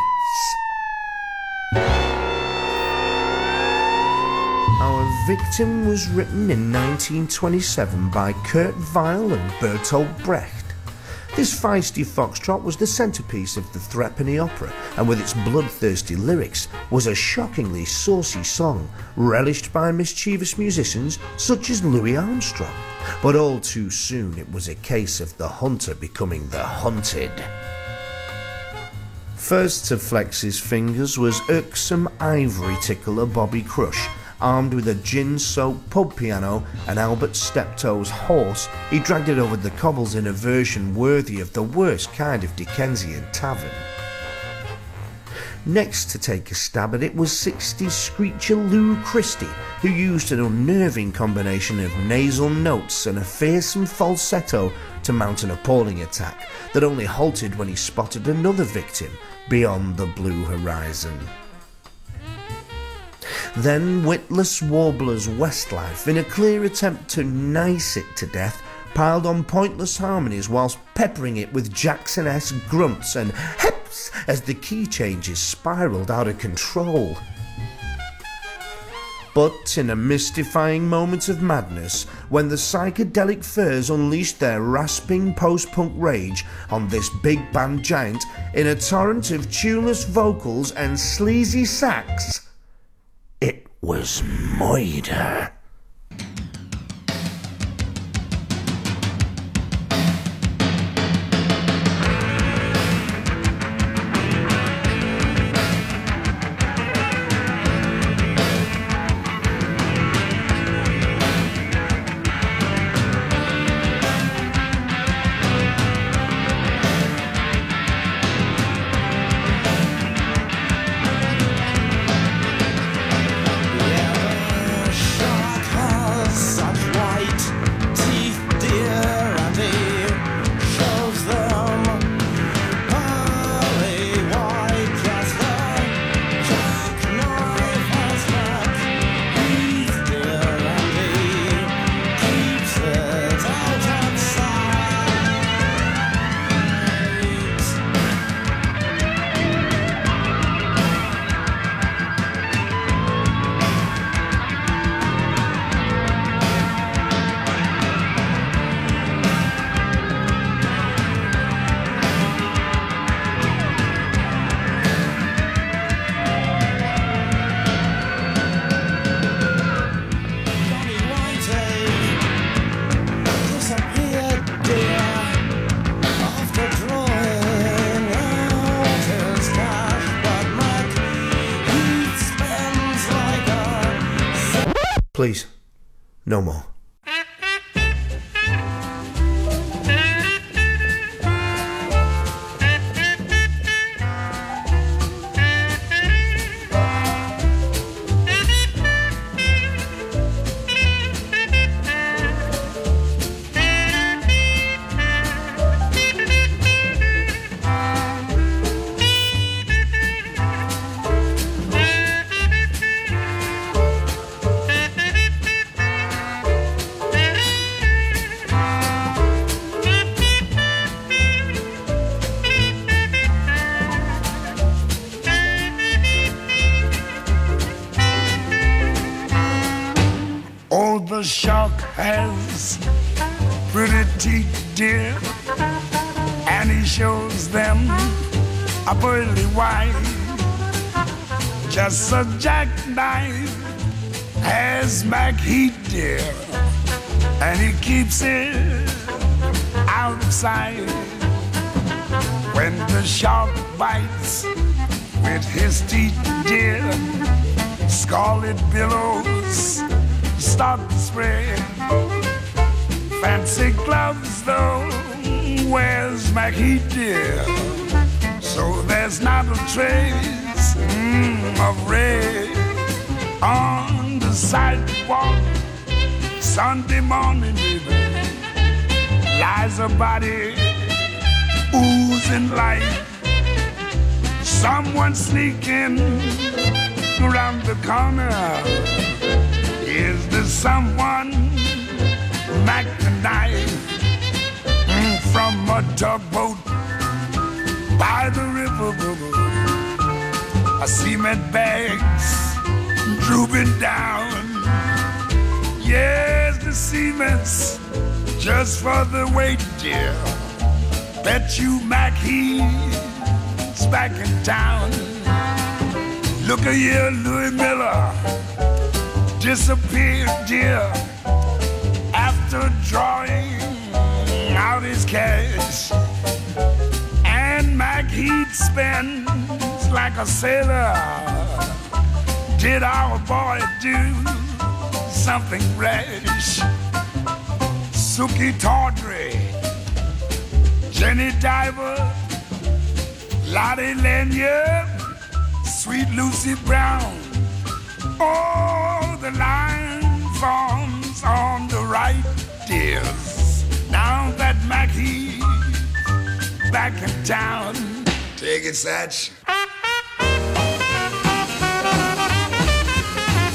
Our Victim was written in 1927 by Kurt Weill and Bertolt Brecht. This feisty foxtrot was the centrepiece of the Threepenny Opera, and with its bloodthirsty lyrics was a shockingly saucy song, relished by mischievous musicians such as Louis Armstrong. But all too soon it was a case of the hunter becoming the hunted. First to flex his fingers was irksome ivory tickler Bobby Crush. Armed with a gin-soaked pub piano and Albert Steptoe's horse, he dragged it over the cobbles in a version worthy of the worst kind of Dickensian tavern. Next to take a stab at it was 60s screecher Lou Christie, who used an unnerving combination of nasal notes and a fearsome falsetto to mount an appalling attack that only halted when he spotted another victim beyond the blue horizon. Then witless warblers Westlife, in a clear attempt to nice it to death, piled on pointless harmonies whilst peppering it with Jackson-esque grunts and heps as the key changes spiralled out of control. But in a mystifying moment of madness, when the psychedelic furs unleashed their rasping post-punk rage on this big band giant in a torrent of tuneless vocals and sleazy sax, it was murder. Please, no more. The shark has pretty teeth, dear, and he shows them a pearly white. Just a jackknife has back heat, dear, and he keeps it out of sight. When the shark bites with his teeth, dear, scarlet billows start to spread. Fancy gloves though wears Mackie, dear, so there's not a trace of red on the sidewalk. Sunday morning, baby, lies a body oozing life. Someone sneaking around the corner. Is there someone Mac the knife from a tugboat by the river? A cement bags drooping down. Yes, the cement's just for the weight, dear. Bet you Mac he's back in town. Look at here, Louis Miller disappeared, dear, after drawing out his cash. And Mac Heat spends like a sailor. Did our boy do something rash? Suki Tawdry, Jenny Diver, Lottie Lanyard, Sweet Lucy Brown. Oh, the line forms on the right, dears. Now that Mackie's back in town. Take it, Satch.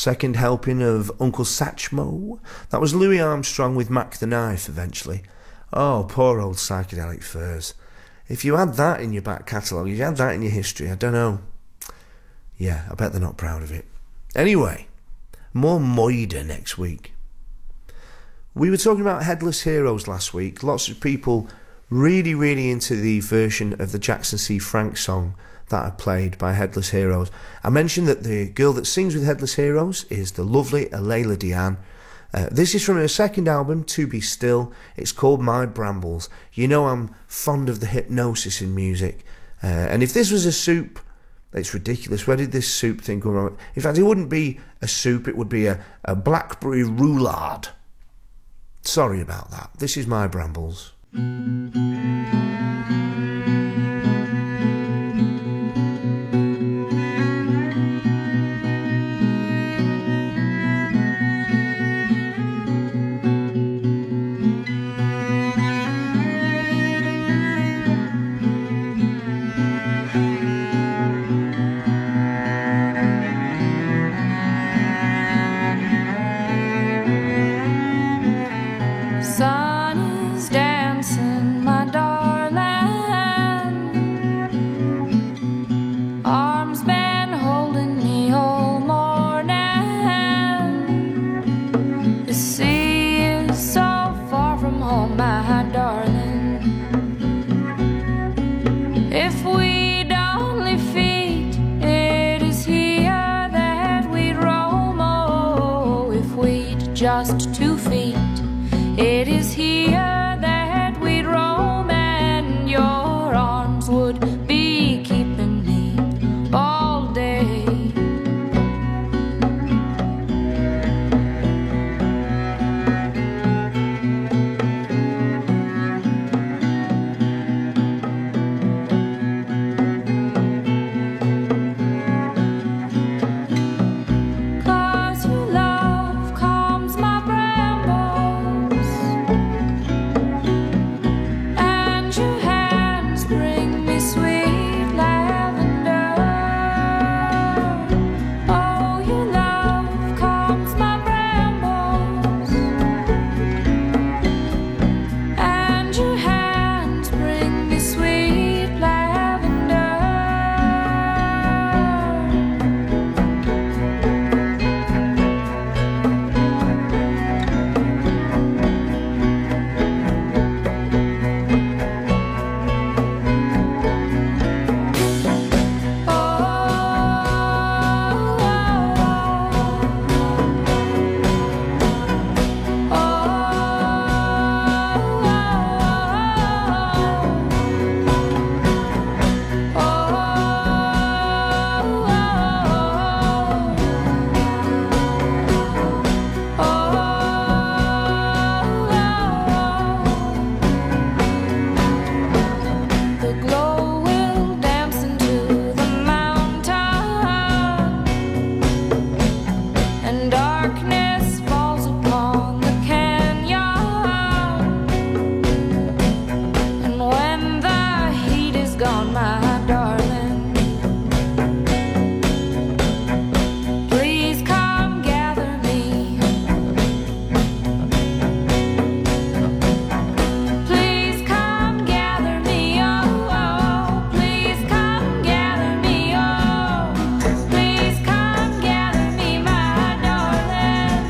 second helping of Uncle Satchmo. That was Louis Armstrong with Mac the Knife eventually. Oh, poor old Psychedelic Furs. If you had that in your back catalogue, if you had that in your history, I don't know. Yeah, I bet they're not proud of it. Anyway, more Moida next week. We were talking about Headless Heroes last week. Lots of people really into the version of the Jackson C. Frank song that I played by Headless Heroes. I mentioned that the girl that sings with Headless Heroes is the lovely Alayla Diane. This is from her second album, To Be Still. It's called My Brambles. You know I'm fond of the hypnosis in music. And if this was a soup, it's ridiculous. Where did this soup thing come from? In fact, it wouldn't be a soup, it would be a blackberry roulade. Sorry about that. This is My Brambles. Sun is dancing, my darling. Arms been holding me all morning. The sea is so far from home, my darling. If we'd only feet, it is here that we'd roam. Oh, if we'd just 2 feet, it is here that we'd roam, and your arms would be keeping me all day. Cause your love calms my brambles, and your hands bring me sweet lavender. Oh, your love calms my brambles, and your hands bring me sweet lavender. The glow will dance into the mountain, and darkness falls upon the canyon. And when the heat is gone, my darling, please come gather me. Please come gather me, oh, please come gather me, oh, please come gather me, my darling.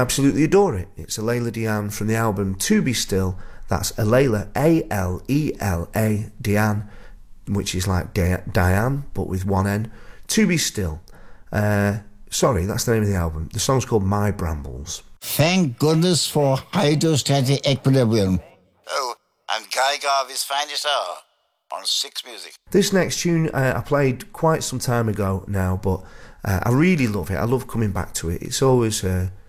absolutely adore it. It's Alela Diane from the album To Be Still. That's Alela, A-L-E-L-A, Diane, which is like Diane, but with one N. To Be Still. Sorry, that's the name of the album. The song's called My Brambles. Thank goodness for hydrostatic equilibrium. Oh, and Guy Garvey's finest hour on Six Music. This next tune I played quite some time ago now, but I really love it. I love coming back to it. It's always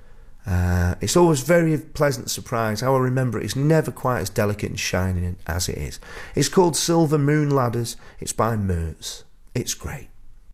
very pleasant surprise. How I remember it, it's never quite as delicate and shining as it is. It's called Silver Moon Ladders. It's by Mertz. It's great.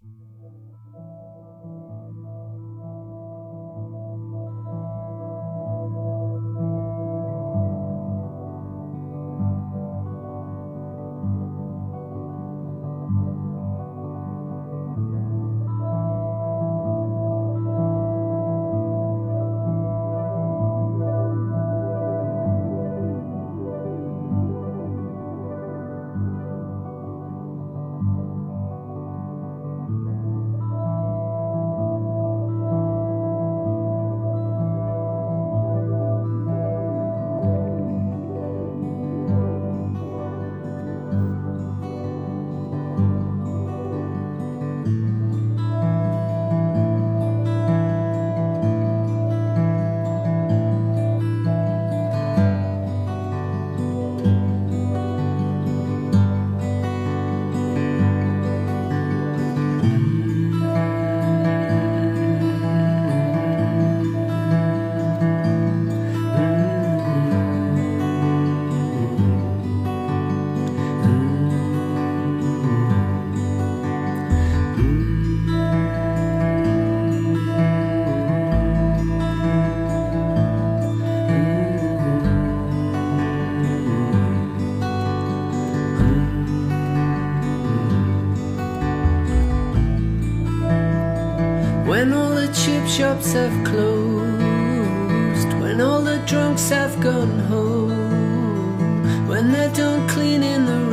Shops have closed, when all the drunks have gone home, when they're done cleaning the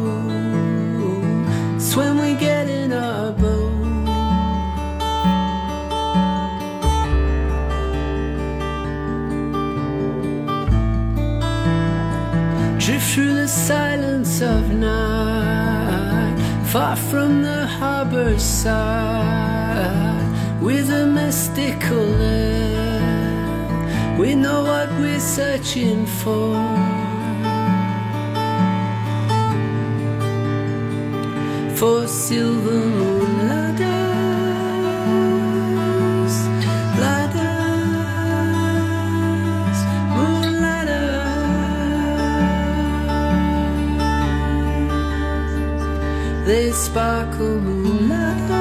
roads, when we get in our boat. Drift through the silence of night, far from the harbour side. With a mystical air, we know what we're searching for. For silver moon ladders, ladders, moon ladders. They sparkle, moon ladders.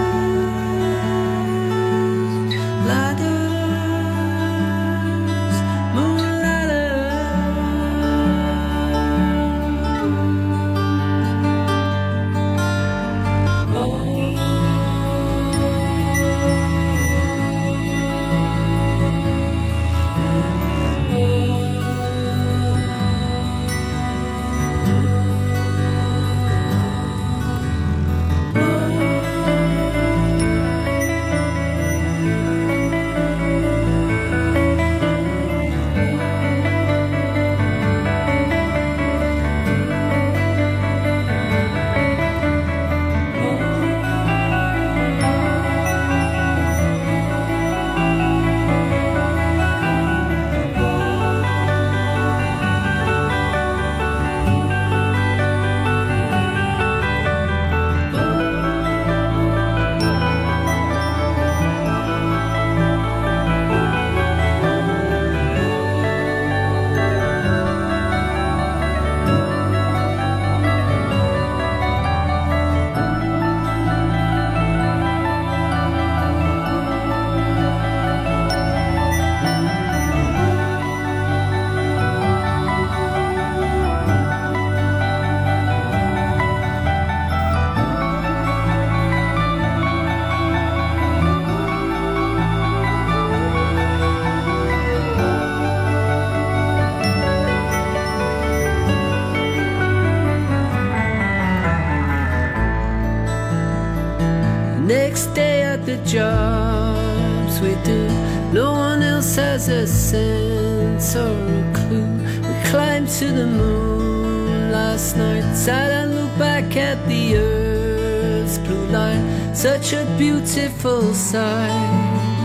Next day at the jobs we do, no one else has was a sense or a clue. We climbed to the moon last night, sat and looked back at the earth's blue line. Such a beautiful sight.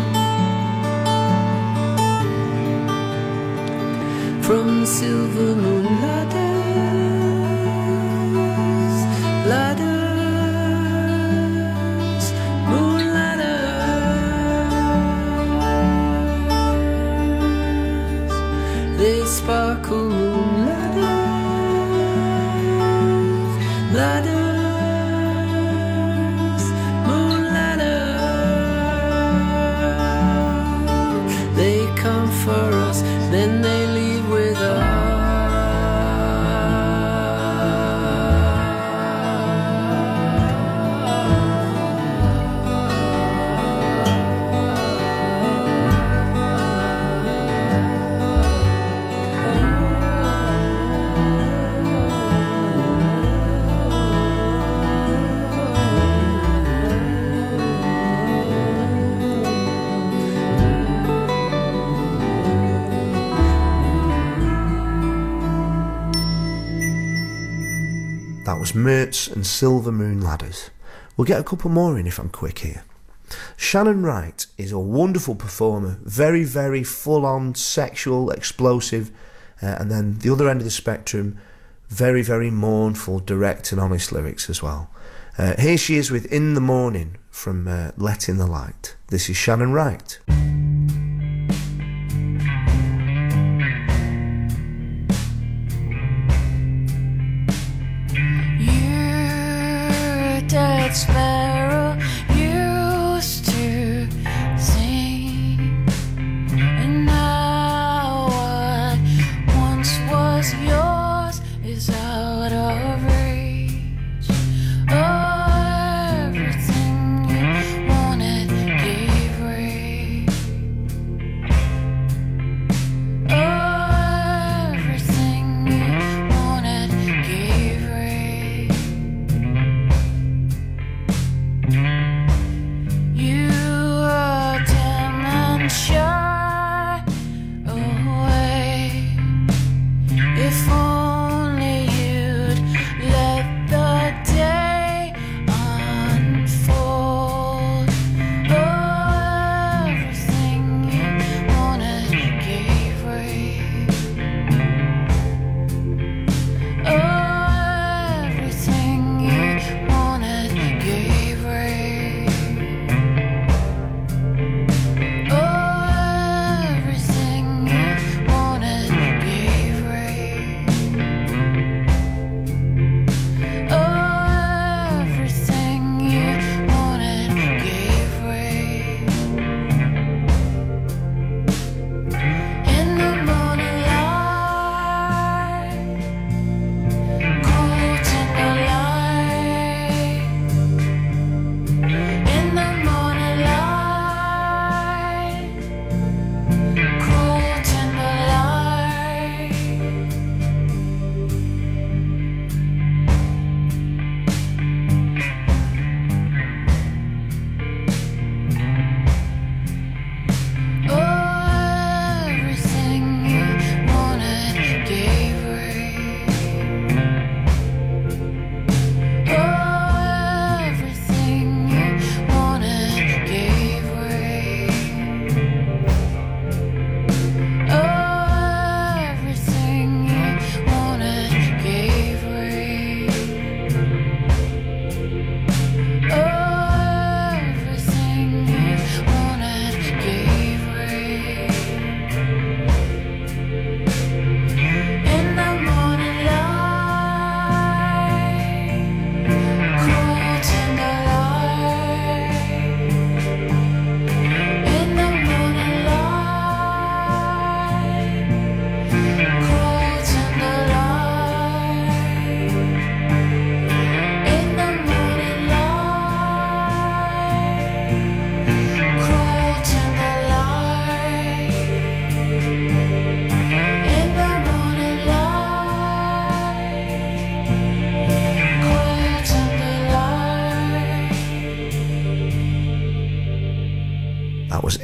From silver moon ladders, ladders, moon ladders, they sparkle, moon ladders, ladders, moon ladders, they come for us, then they leave with us. That was Mertz and Silver Moon Ladders. We'll get a couple more in if I'm quick here. Shannon Wright is a wonderful performer, very, very full-on, sexual, explosive, and then the other end of the spectrum, very, very mournful, direct and honest lyrics as well. Here she is with In the Morning from Let in the Light. This is Shannon Wright. Dead sparrow used to sing, and now what once was yours is out of reach. Oh, everything you wanted gave way.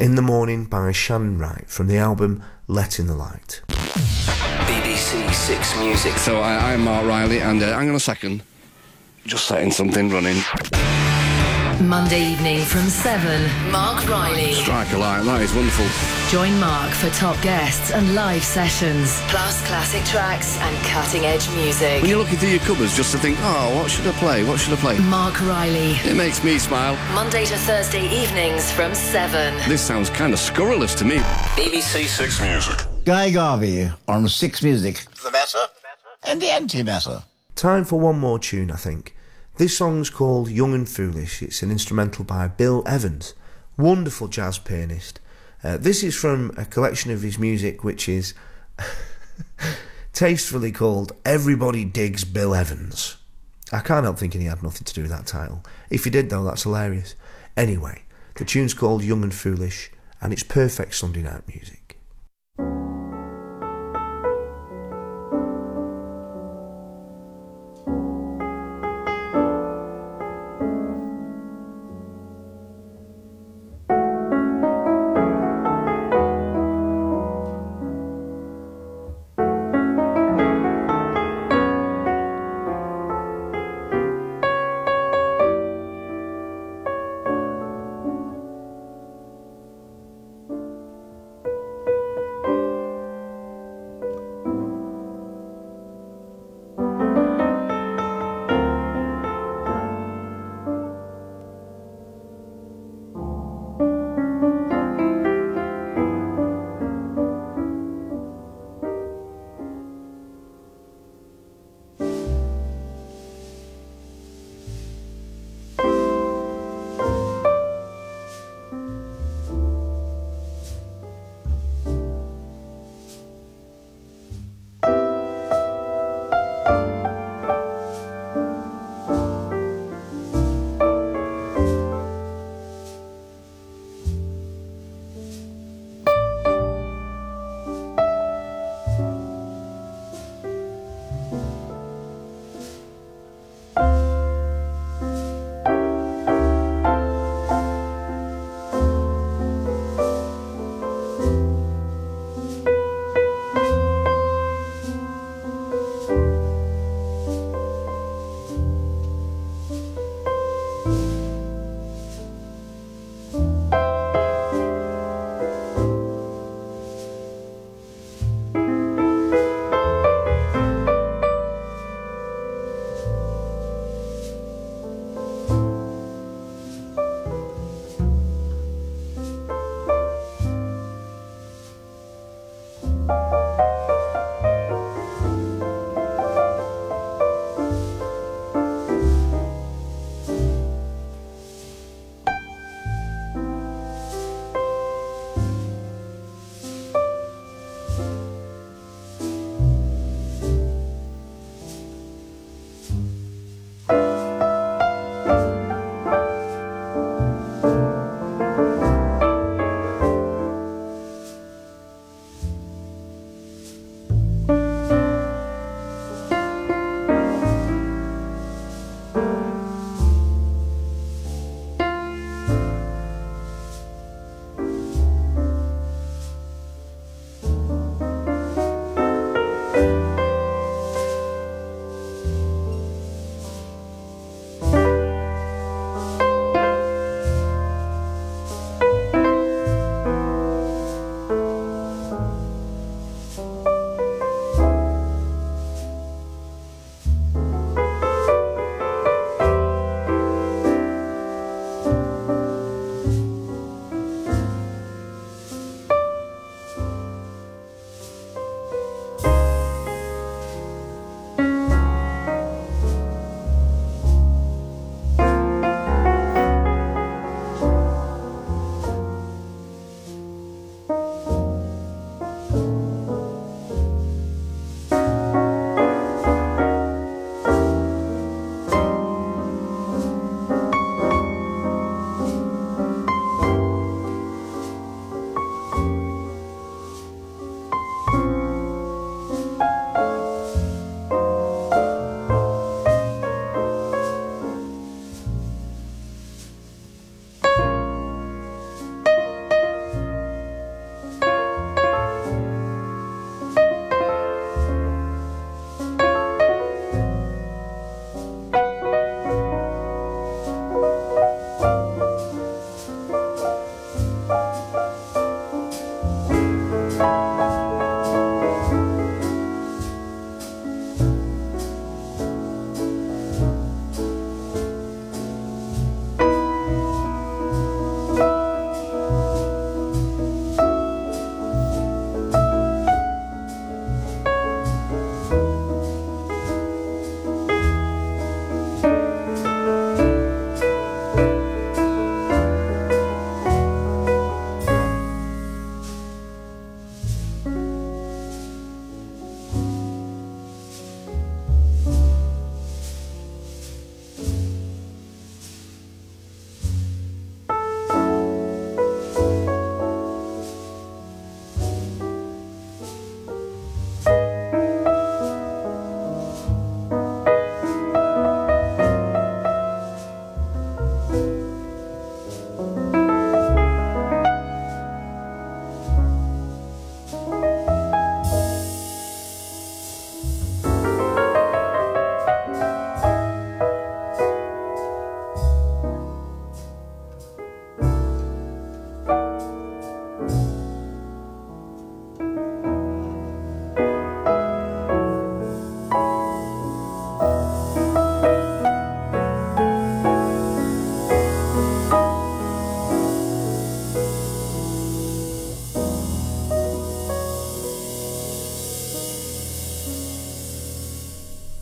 In the Morning by Shannon Wright from the album Let in the Light. BBC Six Music. So I'm Mark Riley, and hang on a second. Just setting something running. Monday evening from 7, Mark Riley. Strike a light, that is wonderful. Join Mark for top guests and live sessions, plus classic tracks and cutting-edge music. When you're looking through your cupboards just to think, oh, what should I play, what should I play? Mark Riley. It makes me smile. Monday to Thursday evenings from 7. This sounds kind of scurrilous to me. BBC Six Music. Guy Garvey on Six Music. The matter and the antimatter. Time for one more tune, I think. This song's called Young and Foolish. It's an instrumental by Bill Evans, wonderful jazz pianist. This is from a collection of his music which is tastefully called Everybody Digs Bill Evans. I can't help thinking he had nothing to do with that title. If he did though, that's hilarious. Anyway, the tune's called Young and Foolish, and it's perfect Sunday night music.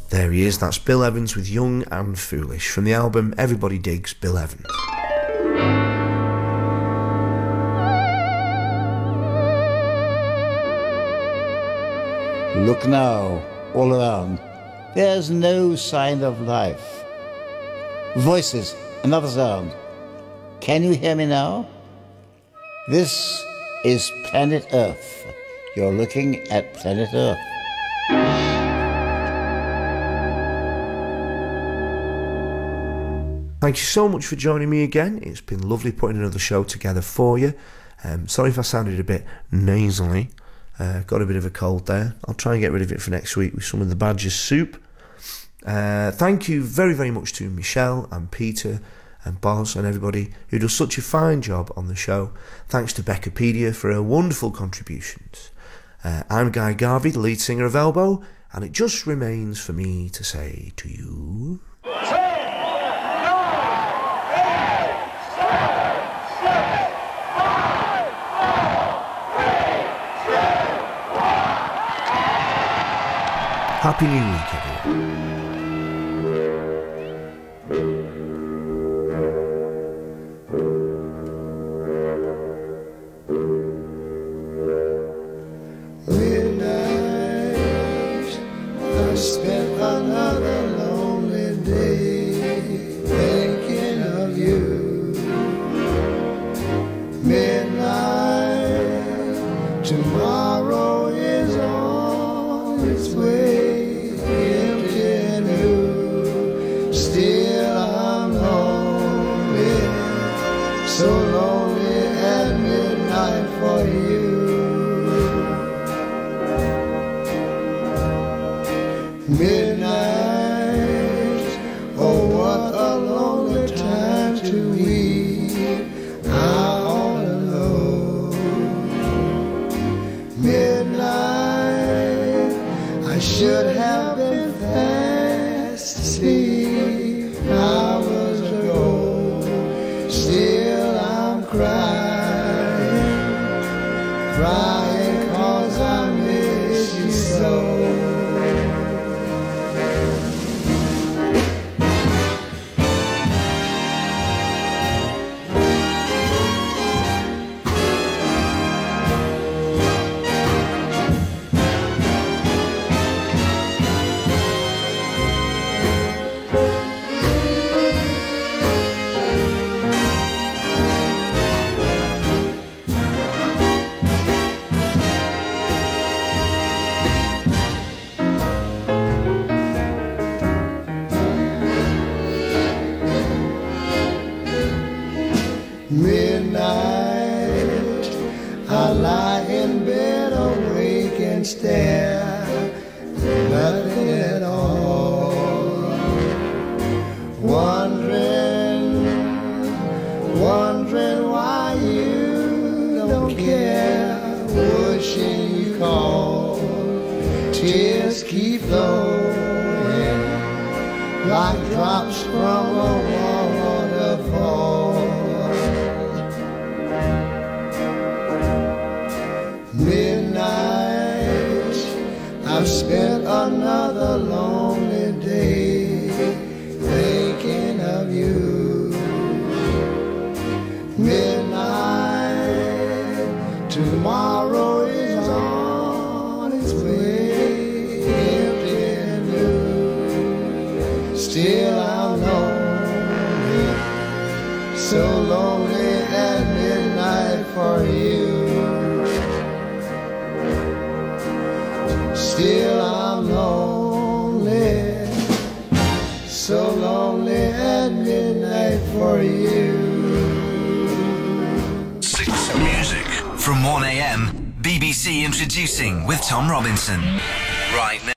There he is, that's Bill Evans with Young and Foolish from the album Everybody Digs Bill Evans. Look now, all around. There's no sign of life. Voices, another sound. Can you hear me now? This is Planet Earth. You're looking at Planet Earth. Thank you so much for joining me again. It's been lovely putting another show together for you. Sorry if I sounded a bit nasally. Got a bit of a cold there. I'll try and get rid of it for next week with some of the Badger's soup. Thank you very, very much to Michelle and Peter and Boz and everybody who does such a fine job on the show. Thanks to Beccapedia for her wonderful contributions. I'm Guy Garvey, the lead singer of Elbow, and it just remains for me to say to you... Happy New Week, everyone. Midnight, I spent another lonely day thinking of you. Midnight, tomorrow is on its way. So lonely at midnight for you. Midnight, oh what a lonely time to weep out alone. Midnight, I should have been fast asleep hours ago. Still I'm crying 'cause I miss you so. Midnight, I lie in bed awake and stare, nothing at all. Wondering why you don't care, wishing you call. Tears keep flowing like drops from a waterfall. Midnight, I've spent another lonely day thinking of you. Midnight, tomorrow is on its way, empty and new. Still I'm lonely, so lonely at midnight for you. Still I'm lonely, so lonely at midnight for you. 6 Music from 1am, BBC Introducing with Tom Robinson. Right now.